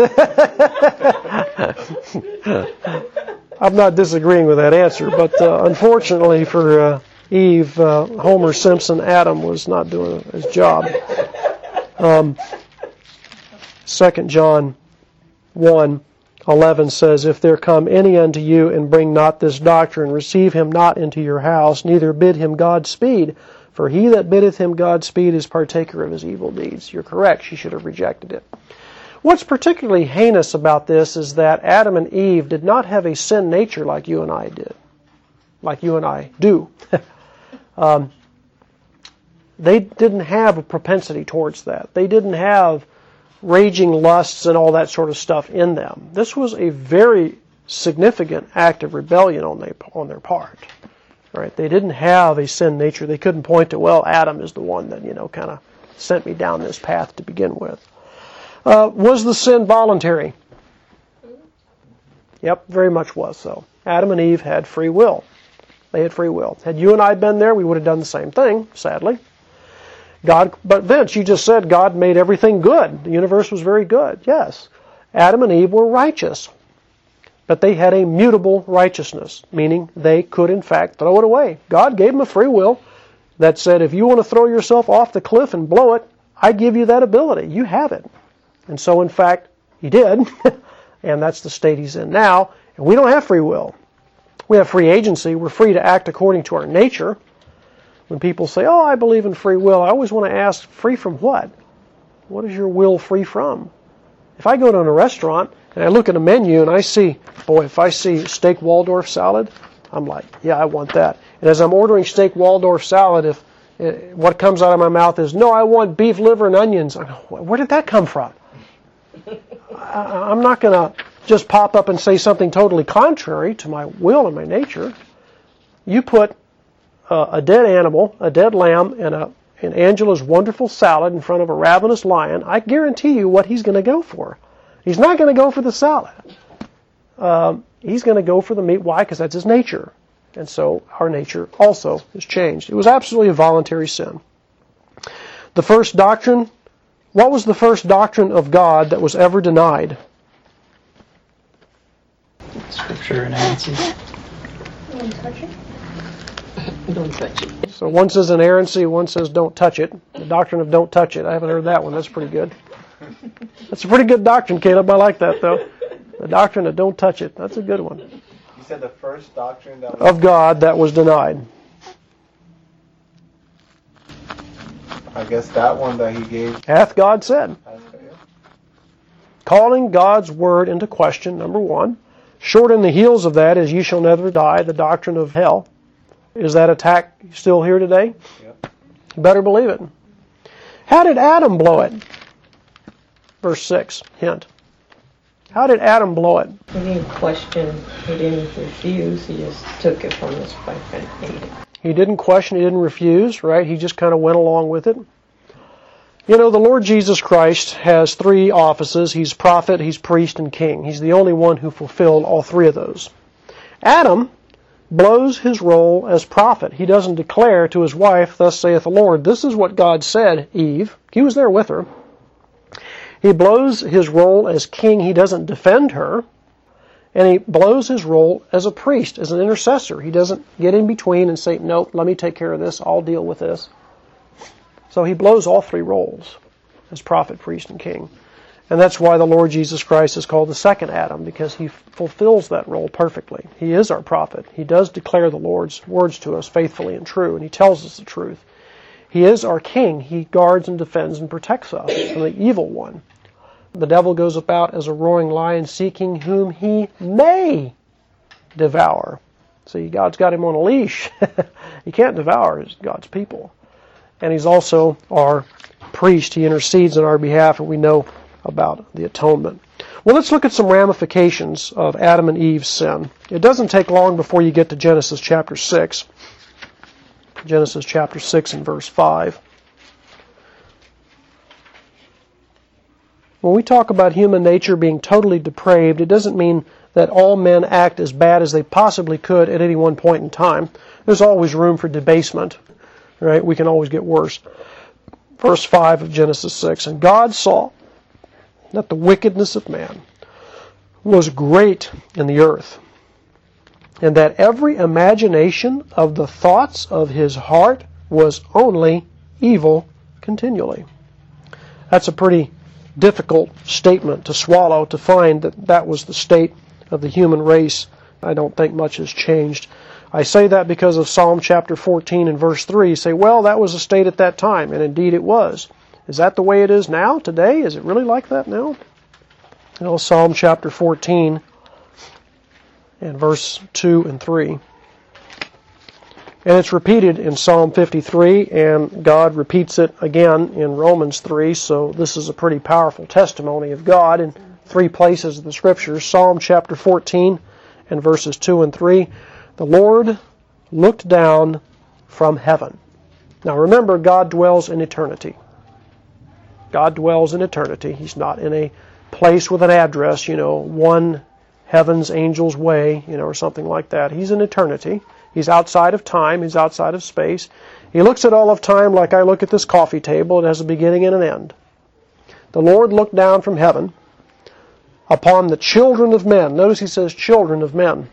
I'm not disagreeing with that answer, but uh, unfortunately for uh, Eve, uh, Homer Simpson Adam was not doing his job. Um, Second John one eleven says, If there come any unto you and bring not this doctrine, receive him not into your house, neither bid him Godspeed. For he that biddeth him Godspeed is partaker of his evil deeds. You're correct. She should have rejected it. What's particularly heinous about this is that Adam and Eve did not have a sin nature like you and I did. Like you and I do. um, they didn't have a propensity towards that. They didn't have raging lusts and all that sort of stuff in them. This was a very significant act of rebellion on, they, on their part. Right? They didn't have a sin nature. They couldn't point to, well, Adam is the one that, you know, kind of sent me down this path to begin with. Uh, was the sin voluntary? Yep, very much was so. Adam and Eve had free will. They had free will. Had you and I been there, we would have done the same thing, sadly. God, but Vince, you just said God made everything good. The universe was very good. Yes. Adam and Eve were righteous. But they had a mutable righteousness, meaning they could, in fact, throw it away. God gave them a free will that said, if you want to throw yourself off the cliff and blow it, I give you that ability. You have it. And so, in fact, he did. And that's the state he's in now. And we don't have free will. We have free agency. We're free to act according to our nature. When people say, oh, I believe in free will, I always want to ask, free from what? What is your will free from? If I go to a restaurant and I look at a menu and I see, boy, if I see steak Waldorf salad, I'm like, yeah, I want that. And as I'm ordering steak Waldorf salad, if uh, what comes out of my mouth is, no, I want beef liver and onions, I go, where did that come from? I, I'm not going to just pop up and say something totally contrary to my will and my nature. You put uh, a dead animal, a dead lamb, and a and Angela's wonderful salad in front of a ravenous lion, I guarantee you what he's going to go for. He's not going to go for the salad. Um, he's going to go for the meat. Why? Because that's his nature. And so our nature also has changed. It was absolutely a voluntary sin. The first doctrine, what was the first doctrine of God that was ever denied? Scripture inerrancy. Don't touch it. Don't touch it. So one says inerrancy, one says don't touch it. The doctrine of don't touch it. I haven't heard that one. That's pretty good. That's a pretty good doctrine, Caleb. I like that, though. The doctrine of don't touch it. That's a good one. You said the first doctrine that was... Of God that was denied. I guess that one that he gave... Hath God said. Calling God's word into question, number one. Short in the heels of that is ye shall never die, the doctrine of hell. Is that attack still here today? Yep. You better believe it. How did Adam blow it? Verse six, hint. How did Adam blow it? He didn't question, he didn't refuse, he just took it from his wife and ate it. He didn't question, he didn't refuse, right? He just kind of went along with it. You know, the Lord Jesus Christ has three offices. He's prophet, he's priest, and king. He's the only one who fulfilled all three of those. Adam blows his role as prophet. He doesn't declare to his wife, thus saith the Lord, this is what God said, Eve. He was there with her. He blows his role as king. He doesn't defend her. And he blows his role as a priest, as an intercessor. He doesn't get in between and say, nope, let me take care of this. I'll deal with this. So he blows all three roles as prophet, priest, and king. And that's why the Lord Jesus Christ is called the second Adam, because he fulfills that role perfectly. He is our prophet. He does declare the Lord's words to us faithfully and true, and he tells us the truth. He is our king. He guards and defends and protects us from the evil one. The devil goes about as a roaring lion seeking whom he may devour. See, God's got him on a leash. He can't devour God's people. And he's also our priest. He intercedes on our behalf, and we know about the atonement. Well, let's look at some ramifications of Adam and Eve's sin. It doesn't take long before you get to Genesis chapter six. Genesis chapter six and verse five. When we talk about human nature being totally depraved, it doesn't mean that all men act as bad as they possibly could at any one point in time. There's always room for debasement. Right? We can always get worse. Verse five of Genesis six, and God saw that the wickedness of man was great in the earth, and that every imagination of the thoughts of his heart was only evil continually. That's a pretty difficult statement to swallow, to find that that was the state of the human race. I don't think much has changed. I say that because of Psalm chapter fourteen and verse three. You say, well, that was the state at that time, and indeed it was. Is that the way it is now, today? Is it really like that now? You know, Psalm chapter fourteen and verse two and three. And it's repeated in Psalm fifty-three, and God repeats it again in Romans three, so this is a pretty powerful testimony of God in three places of the Scriptures. Psalm chapter fourteen and verses two and three. The Lord looked down from heaven. Now remember, God dwells in eternity. God dwells in eternity. He's not in a place with an address, you know, one heaven's angel's way, you know, or something like that. He's in eternity. He's outside of time. He's outside of space. He looks at all of time like I look at this coffee table. It has a beginning and an end. The Lord looked down from heaven upon the children of men. Notice he says children of men.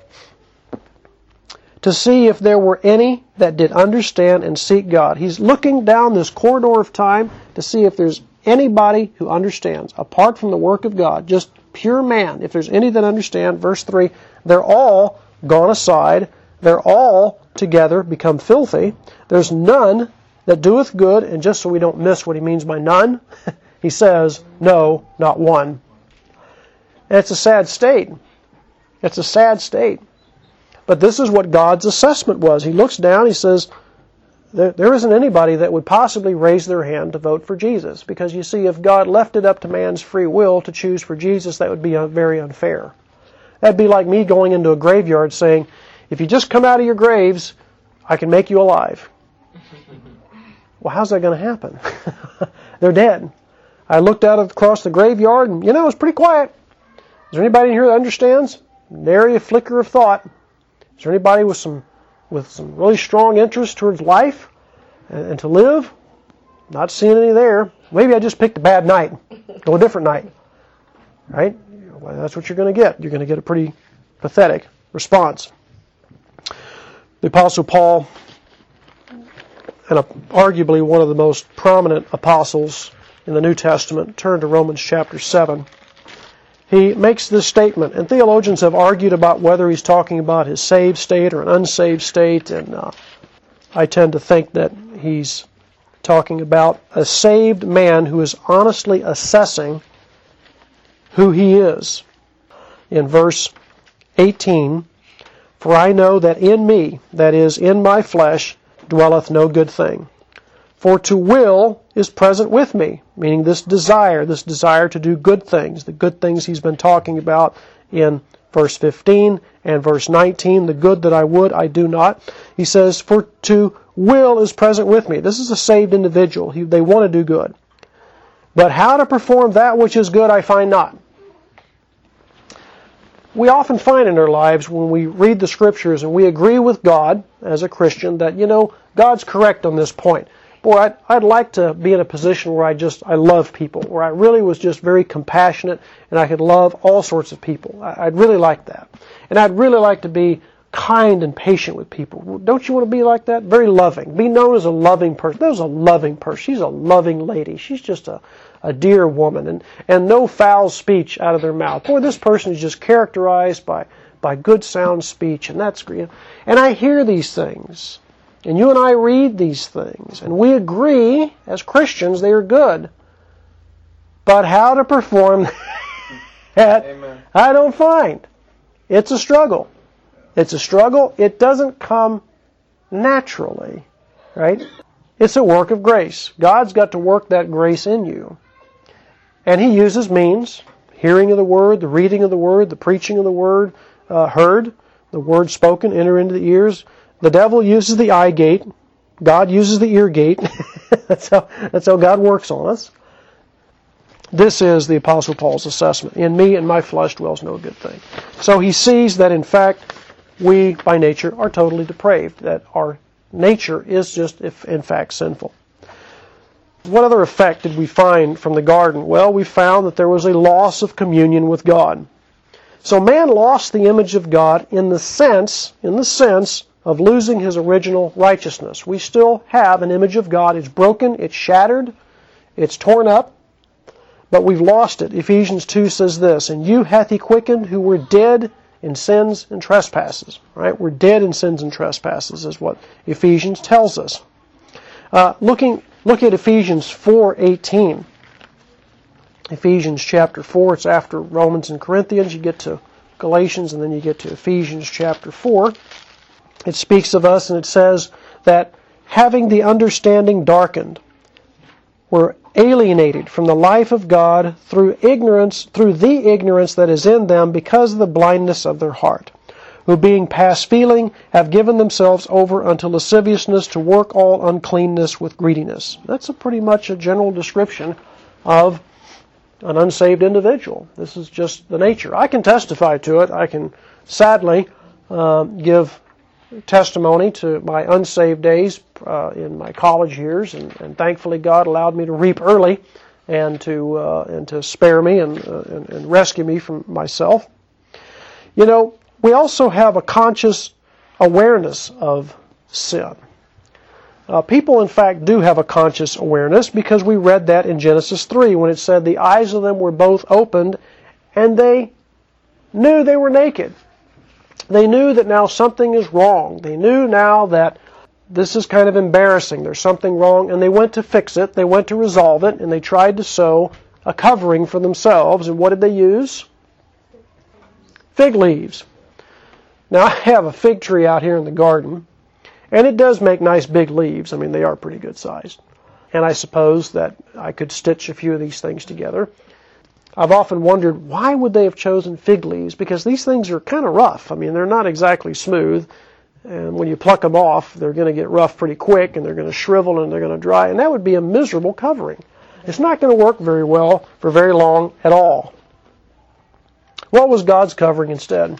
To see if there were any that did understand and seek God. He's looking down this corridor of time to see if there's anybody who understands, apart from the work of God, just pure man. If there's any that understand, verse three, they're all gone aside. They're all together become filthy. There's none that doeth good. And just so we don't miss what he means by none, he says, no, not one. And it's a sad state. It's a sad state. But this is what God's assessment was. He looks down, he says, there, there isn't anybody that would possibly raise their hand to vote for Jesus. Because you see, if God left it up to man's free will to choose for Jesus, that would be very unfair. That'd be like me going into a graveyard saying, if you just come out of your graves, I can make you alive. Well, how's that going to happen? They're dead. I looked out across the graveyard and, you know, it's pretty quiet. Is there anybody in here that understands? Nary a flicker of thought. Is there anybody with some with some really strong interest towards life and, and to live? Not seeing any there. Maybe I just picked a bad night. Go a different night. Right? Well, that's what you're going to get. You're going to get a pretty pathetic response. The Apostle Paul, and arguably one of the most prominent apostles in the New Testament, turn to Romans chapter seven. He makes this statement, and theologians have argued about whether he's talking about his saved state or an unsaved state, and uh, I tend to think that he's talking about a saved man who is honestly assessing who he is. In verse eighteen, for I know that in me, that is, in my flesh, dwelleth no good thing. For to will is present with me, meaning this desire, this desire to do good things, the good things he's been talking about in verse fifteen and verse nineteen, the good that I would, I do not. He says, for to will is present with me. This is a saved individual. He, they want to do good. But how to perform that which is good I find not. We often find in our lives when we read the Scriptures and we agree with God as a Christian that, you know, God's correct on this point. Boy, I'd, I'd like to be in a position where I just, I love people, where I really was just very compassionate and I could love all sorts of people. I, I'd really like that. And I'd really like to be kind and patient with people. Don't you want to be like that? Very loving. Be known as a loving person. That was a loving person. She's a loving lady. She's just a, a dear woman. And, and no foul speech out of their mouth. Boy, this person is just characterized by, by good sound speech. And that's great. And I hear these things. And you and I read these things. And we agree, as Christians, they are good. But how to perform that, Amen. I don't find. It's a struggle. It's a struggle. It doesn't come naturally, right? It's a work of grace. God's got to work that grace in you. And He uses means, hearing of the Word, the reading of the Word, the preaching of the Word, uh, heard, the Word spoken, enter into the ears. The devil uses the eye gate. God uses the ear gate. that's how, that's how God works on us. This is the Apostle Paul's assessment. In me and my flesh dwells no good thing. So he sees that in fact we by nature are totally depraved, that our nature is just if in fact sinful. What other effect did we find from the garden? Well, we found that there was a loss of communion with God. So man lost the image of God in the sense, in the sense of losing his original righteousness. We still have an image of God. It's broken, it's shattered, it's torn up. But we've lost it. Ephesians two says this, "And you hath He quickened who were dead in sins and trespasses." Right? We're dead in sins and trespasses is what Ephesians tells us. Uh, looking, look at Ephesians four eighteen. Ephesians chapter four, it's after Romans and Corinthians. You get to Galatians and then you get to Ephesians chapter four. It speaks of us and it says that having the understanding darkened, we're alienated from the life of God through ignorance, through the ignorance that is in them because of the blindness of their heart, who being past feeling have given themselves over unto lasciviousness to work all uncleanness with greediness. That's a pretty much a general description of an unsaved individual. This is just the nature. I can testify to it. I can sadly uh, give testimony to my unsaved days uh, in my college years, and, and thankfully God allowed me to reap early and to uh, and to spare me and, uh, and and rescue me from myself. You know, we also have a conscious awareness of sin. Uh, people, in fact, do have a conscious awareness because we read that in Genesis three when it said the eyes of them were both opened and they knew they were naked. They knew that now something is wrong. They knew now that this is kind of embarrassing. There's something wrong, and they went to fix it. They went to resolve it, and they tried to sew a covering for themselves. And what did they use? Fig leaves. Now, I have a fig tree out here in the garden, and it does make nice big leaves. I mean, they are pretty good sized. And I suppose that I could stitch a few of these things together. I've often wondered, why would they have chosen fig leaves? Because these things are kind of rough. I mean, they're not exactly smooth. And when you pluck them off, they're going to get rough pretty quick, and they're going to shrivel, and they're going to dry. And that would be a miserable covering. It's not going to work very well for very long at all. What was God's covering instead?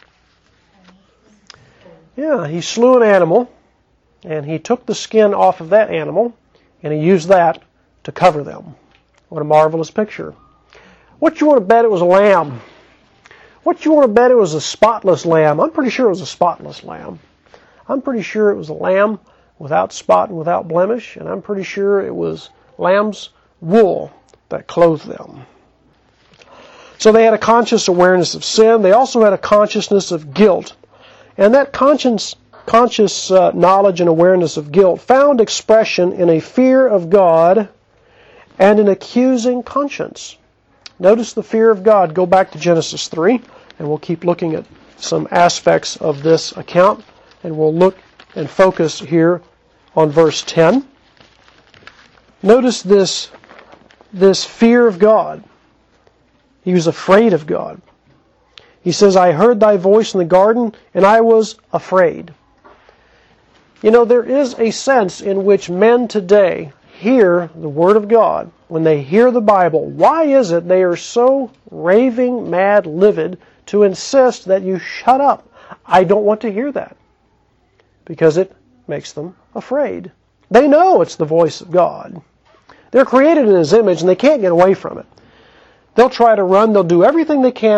Yeah, He slew an animal, and He took the skin off of that animal, and He used that to cover them. What a marvelous picture. What you want to bet it was a lamb? What you want to bet it was a spotless lamb? I'm pretty sure it was a spotless lamb. I'm pretty sure it was a lamb without spot and without blemish, and I'm pretty sure it was lamb's wool that clothed them. So they had a conscious awareness of sin. They also had a consciousness of guilt. And that conscious, conscious uh, knowledge and awareness of guilt found expression in a fear of God and an accusing conscience. Notice the fear of God. Go back to Genesis three, and we'll keep looking at some aspects of this account, and we'll look and focus here on verse ten. Notice this, this fear of God. He was afraid of God. He says, I heard thy voice in the garden, and I was afraid. You know, there is a sense in which men today hear the Word of God, when they hear the Bible, why is it they are so raving, mad, livid to insist that you shut up? I don't want to hear that. Because it makes them afraid. They know it's the voice of God. They're created in His image and they can't get away from it. They'll try to run, they'll do everything they can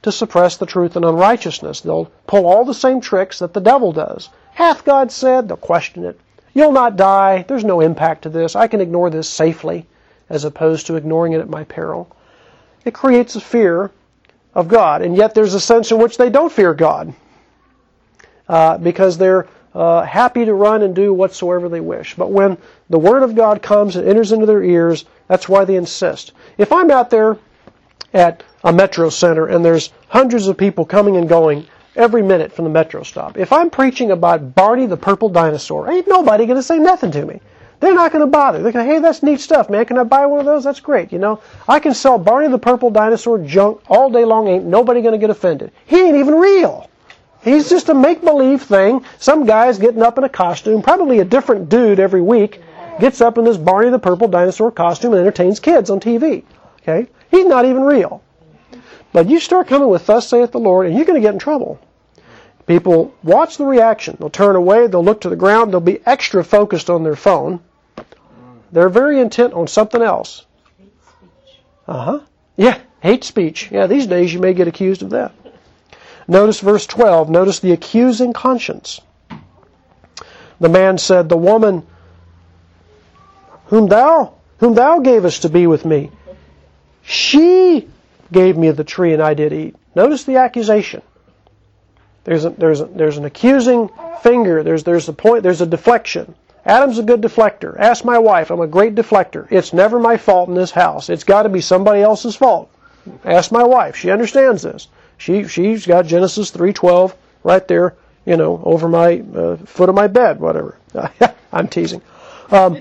to suppress the truth and unrighteousness. They'll pull all the same tricks that the devil does. Hath God said? They'll question it. You'll not die. There's no impact to this. I can ignore this safely, as opposed to ignoring it at my peril. It creates a fear of God, and yet there's a sense in which they don't fear God, uh, because they're uh, happy to run and do whatsoever they wish. But when the Word of God comes and enters into their ears, that's why they insist. If I'm out there at a metro center and there's hundreds of people coming and going every minute from the metro stop, if I'm preaching about Barney the Purple Dinosaur, ain't nobody going to say nothing to me. They're not going to bother. They're going to, hey, that's neat stuff, man. Can I buy one of those? That's great. You know, I can sell Barney the Purple Dinosaur junk all day long. Ain't nobody going to get offended. He ain't even real. He's just a make-believe thing. Some guy's getting up in a costume, probably a different dude every week, gets up in this Barney the Purple Dinosaur costume and entertains kids on T V. Okay? He's not even real. But you start coming with thus saith the Lord, and you're going to get in trouble. People watch the reaction. They'll turn away. They'll look to the ground. They'll be extra focused on their phone. They're very intent on something else. Uh-huh. Yeah, hate speech. Yeah, these days you may get accused of that. Notice verse twelve. Notice the accusing conscience. The man said, the woman whom thou, whom thou gavest to be with me, she gave me the tree and I did eat. Notice the accusation. There's a, there's a, there's an accusing finger. There's there's a point. There's a deflection. Adam's a good deflector. Ask my wife. I'm a great deflector. It's never my fault in this house. It's got to be somebody else's fault. Ask my wife. She understands this. She she's got Genesis three twelve right there. You know, over my uh, foot of my bed. Whatever. I'm teasing. Um,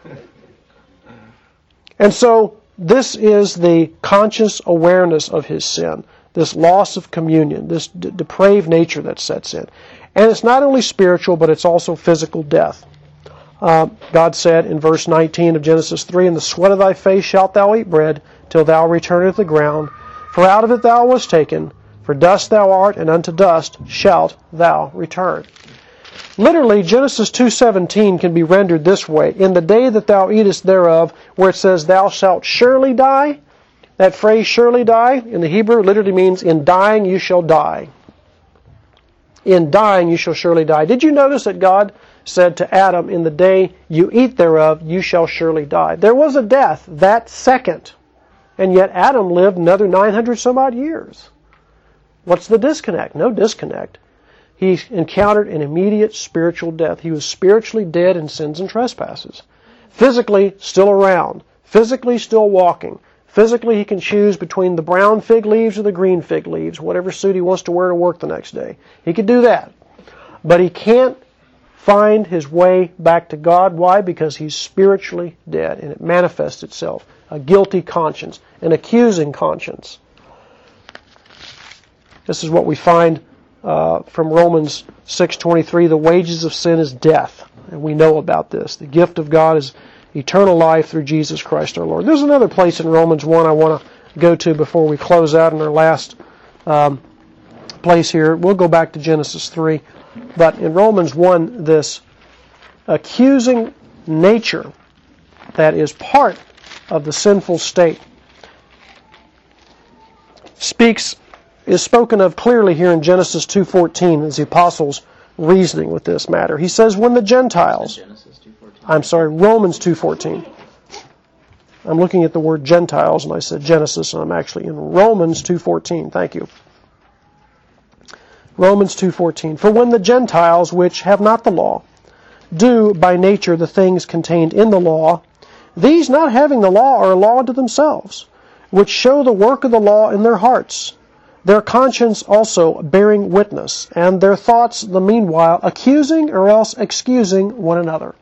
and so this is the conscious awareness of his sin. This loss of communion, this d- depraved nature that sets in. And it's not only spiritual, but it's also physical death. Uh, God said in verse nineteen of Genesis three, in the sweat of thy face shalt thou eat bread, till thou return to the ground. For out of it thou wast taken, for dust thou art, and unto dust shalt thou return. Literally, Genesis two seventeen can be rendered this way. In the day that thou eatest thereof, where it says, thou shalt surely die, that phrase, surely die, in the Hebrew literally means, in dying you shall die. In dying you shall surely die. Did you notice that God said to Adam, in the day you eat thereof, you shall surely die? There was a death that second, and yet Adam lived another nine hundred some odd years. What's the disconnect? No disconnect. He encountered an immediate spiritual death. He was spiritually dead in sins and trespasses. Physically still around. Physically still walking. Physically, he can choose between the brown fig leaves or the green fig leaves, whatever suit he wants to wear to work the next day. He could do that. But he can't find his way back to God. Why? Because he's spiritually dead, and it manifests itself. A guilty conscience, an accusing conscience. This is what we find uh, from Romans six twenty-three. The wages of sin is death, and we know about this. The gift of God is eternal life through Jesus Christ our Lord. There's another place in Romans one I want to go to before we close out in our last um, place here. We'll go back to Genesis three. But in Romans one, this accusing nature that is part of the sinful state speaks is spoken of clearly here in Genesis two fourteen as the apostles reasoning with this matter. He says, when the Gentiles... I'm sorry, Romans two fourteen. I'm looking at the word Gentiles, and I said Genesis, and I'm actually in Romans two fourteen. Thank you. Romans two fourteen. For when the Gentiles, which have not the law, do by nature the things contained in the law, these not having the law are a law unto themselves, which show the work of the law in their hearts, their conscience also bearing witness, and their thoughts the meanwhile accusing or else excusing one another.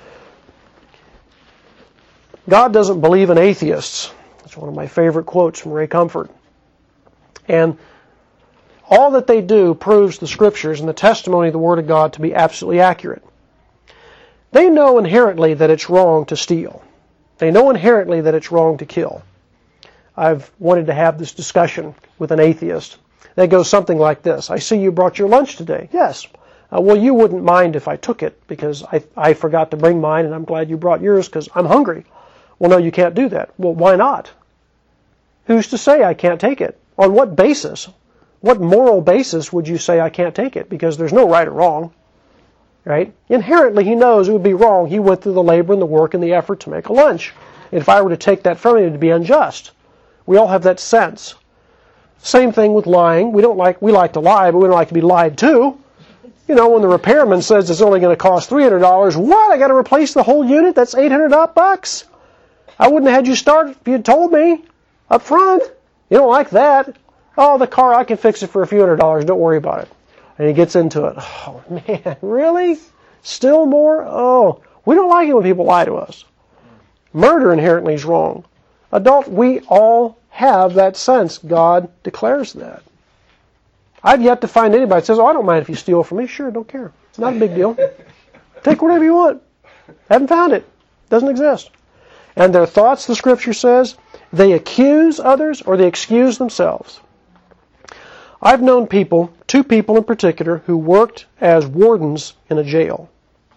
God doesn't believe in atheists. That's one of my favorite quotes from Ray Comfort. And all that they do proves the Scriptures and the testimony of the Word of God to be absolutely accurate. They know inherently that it's wrong to steal. They know inherently that it's wrong to kill. I've wanted to have this discussion with an atheist. That goes something like this. I see you brought your lunch today. Yes. Uh, well, you wouldn't mind if I took it because I, I forgot to bring mine, and I'm glad you brought yours because I'm hungry. Well, no, you can't do that. Well, why not? Who's to say I can't take it? On what basis? what moral basis would you say I can't take it? Because there's no right or wrong, right? Inherently, he knows it would be wrong. He went through the labor and the work and the effort to make a lunch. And if I were to take that from him, it would be unjust. We all have that sense. Same thing with lying. We don't like we like to lie, but we don't like to be lied to. You know, when the repairman says it's only going to cost three hundred dollars, what? I got to replace the whole unit? That's eight hundred bucks. I wouldn't have had you start if you had told me up front. You don't like that. Oh, the car, I can fix it for a few hundred dollars. Don't worry about it. And he gets into it. Oh, man, really? Still more? Oh, we don't like it when people lie to us. Murder inherently is wrong. Adult, we all have that sense. God declares that. I've yet to find anybody that says, oh, I don't mind if you steal from me. Sure, don't care. It's not a big deal. Take whatever you want. Haven't found it. Doesn't exist. And their thoughts, the Scripture says, they accuse others or they excuse themselves. I've known people, two people in particular, who worked as wardens in a jail.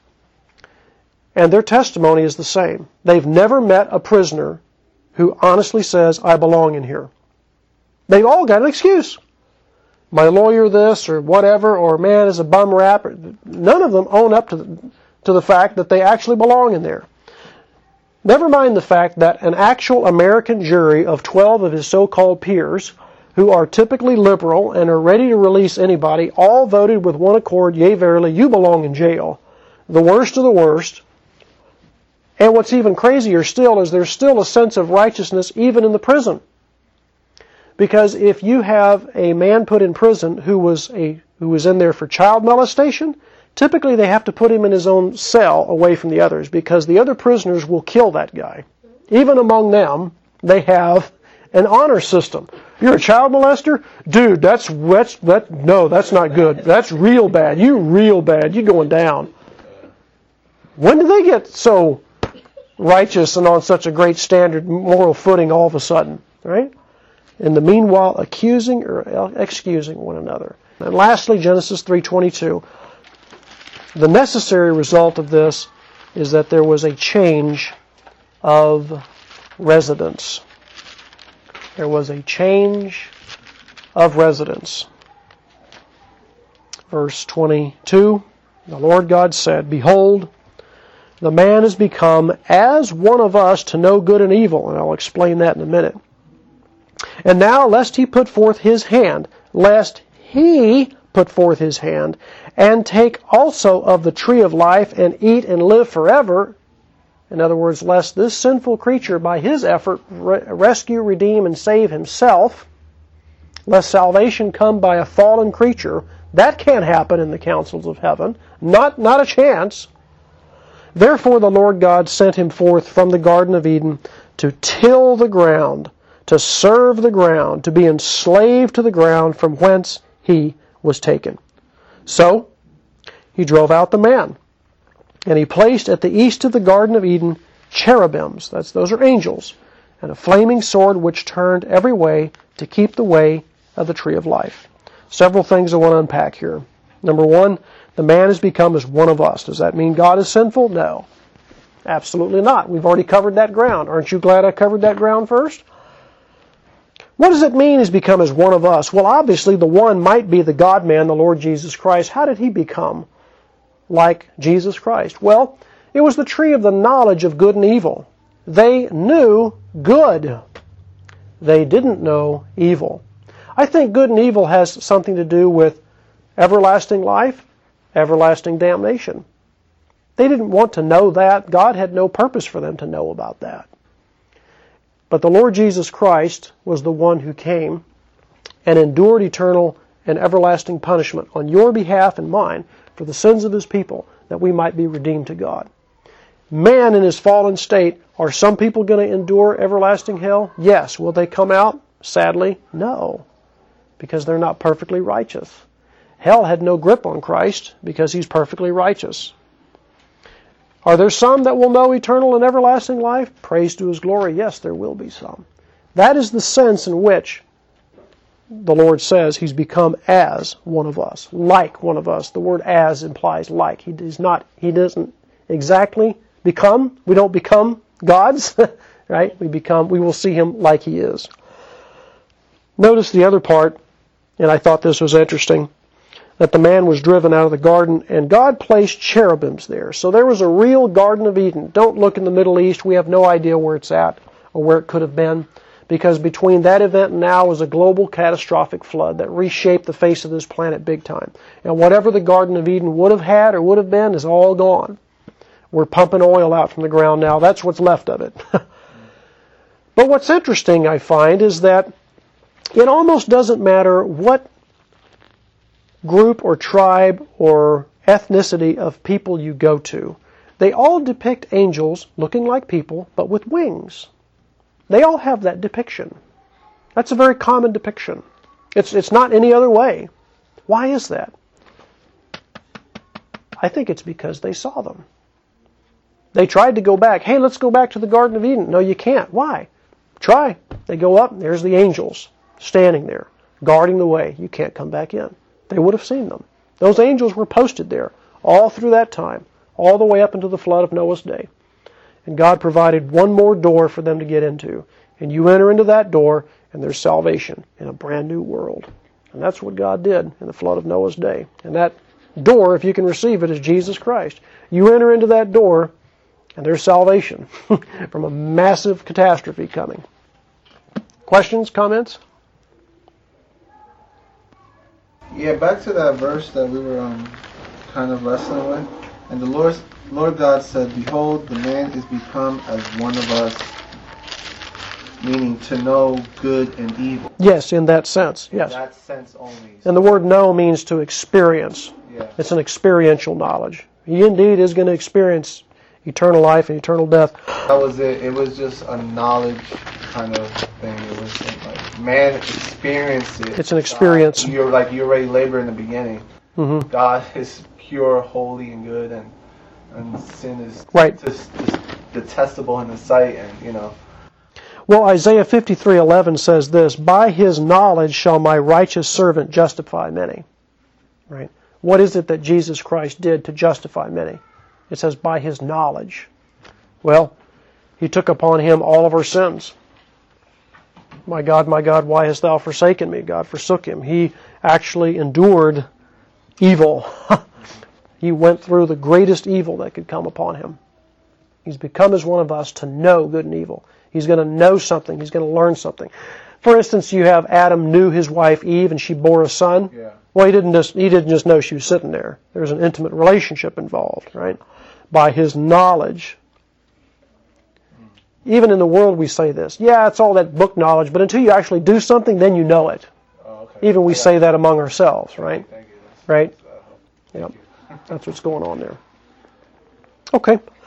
And their testimony is the same. They've never met a prisoner who honestly says, I belong in here. They've all got an excuse. My lawyer this or whatever, or man is a bum rap. None of them own up to the, to the fact that they actually belong in there. Never mind the fact that an actual American jury of twelve of his so-called peers, who are typically liberal and are ready to release anybody, all voted with one accord, yea, verily, you belong in jail. The worst of the worst. And what's even crazier still is there's still a sense of righteousness even in the prison. Because if you have a man put in prison who was a who was in there for child molestation, typically they have to put him in his own cell away from the others because the other prisoners will kill that guy. Even among them, they have an honor system. You're a child molester? Dude, that's, that's that no, that's not good. That's real bad. You real bad. You going down. When did they get so righteous and on such a great standard moral footing all of a sudden, right? In the meanwhile, accusing or excusing one another. And lastly, Genesis three twenty-two. The necessary result of this is that there was a change of residence. There was a change of residence. Verse twenty-two, the Lord God said, Behold, the man is become as one of us to know good and evil. And I'll explain that in a minute. And now, lest he put forth his hand, lest he put forth his hand, and take also of the tree of life, and eat and live forever. In other words, lest this sinful creature, by his effort, re- rescue, redeem, and save himself, lest salvation come by a fallen creature. That can't happen in the councils of heaven. Not, not a chance. Therefore the Lord God sent him forth from the Garden of Eden to till the ground, to serve the ground, to be enslaved to the ground from whence he was taken. So he drove out the man, and he placed at the east of the Garden of Eden cherubims, that's those are angels, and a flaming sword which turned every way to keep the way of the tree of life. Several things I want to unpack here. Number one, the man has become as one of us. Does that mean God is sinful? No. Absolutely not. We've already covered that ground. Aren't you glad I covered that ground first? What does it mean he's become as one of us? Well, obviously the one might be the God-man, the Lord Jesus Christ. How did he become like Jesus Christ? Well, it was the tree of the knowledge of good and evil. They knew good. They didn't know evil. I think good and evil has something to do with everlasting life, everlasting damnation. They didn't want to know that. God had no purpose for them to know about that. But the Lord Jesus Christ was the one who came and endured eternal and everlasting punishment on your behalf and mine for the sins of his people, that we might be redeemed to God. Man in his fallen state, are some people going to endure everlasting hell? Yes. Will they come out? Sadly, no, because they're not perfectly righteous. Hell had no grip on Christ because he's perfectly righteous. Are there some that will know eternal and everlasting life? Praise to his glory. Yes, there will be some. That is the sense in which the Lord says he's become as one of us, like one of us. The word as implies like. He does not, he doesn't exactly become. We don't become gods, right? We become, we will see him like he is. Notice the other part And I thought this was interesting, that the man was driven out of the garden, and God placed cherubims there. So there was a real Garden of Eden. Don't look in the Middle East. We have no idea where it's at or where it could have been, because between that event and now was a global catastrophic flood that reshaped the face of this planet big time. And whatever the Garden of Eden would have had or would have been is all gone. We're pumping oil out from the ground now. That's what's left of it. But what's interesting, I find, is that it almost doesn't matter what group or tribe or ethnicity of people you go to. They all depict angels looking like people, but with wings. They all have that depiction. That's a very common depiction. It's, it's not any other way. Why is that? I think it's because they saw them. They tried to go back. Hey, let's go back to the Garden of Eden. No, you can't. Why? Try. They go up, and there's the angels standing there, guarding the way. You can't come back in. They would have seen them. Those angels were posted there all through that time, all the way up into the flood of Noah's day. And God provided one more door for them to get into. And you enter into that door, and there's salvation in a brand new world. And that's what God did in the flood of Noah's day. And that door, if you can receive it, is Jesus Christ. You enter into that door, and there's salvation from a massive catastrophe coming. Questions, comments? Yeah, back to that verse that we were um, kind of wrestling with. And the Lord, Lord God said, "Behold, the man is become as one of us," meaning to know good and evil. Yes, in that sense, yes. In that sense only. And the word know means to experience. Yeah. It's an experiential knowledge. He indeed is going to experience eternal life and eternal death. That was it. It was just a knowledge kind of thing. It was like, man, experience it. It's an experience. God, you're like you already labor in the beginning. Mm-hmm. God is pure, holy, and good, and and sin is right. just, just detestable in His sight, and you know. Well, Isaiah fifty-three eleven says this: "By his knowledge shall my righteous servant justify many." Right? What is it that Jesus Christ did to justify many? It says, by his knowledge. Well, he took upon him all of our sins. My God, my God, why hast thou forsaken me? God forsook him. He actually endured evil. He went through the greatest evil that could come upon him. He's become as one of us to know good and evil. He's going to know something. He's going to learn something. For instance, you have Adam knew his wife Eve and she bore a son. Yeah. Well, he didn't just he didn't just know she was sitting there. There's an intimate relationship involved, right? By his knowledge. Even in the world we say this. Yeah, it's all that book knowledge, but until you actually do something, then you know it. Oh, okay. Even we say that among ourselves, right? Thank you. That's, Right? that's, uh, Yeah. That's what's going on there. Okay.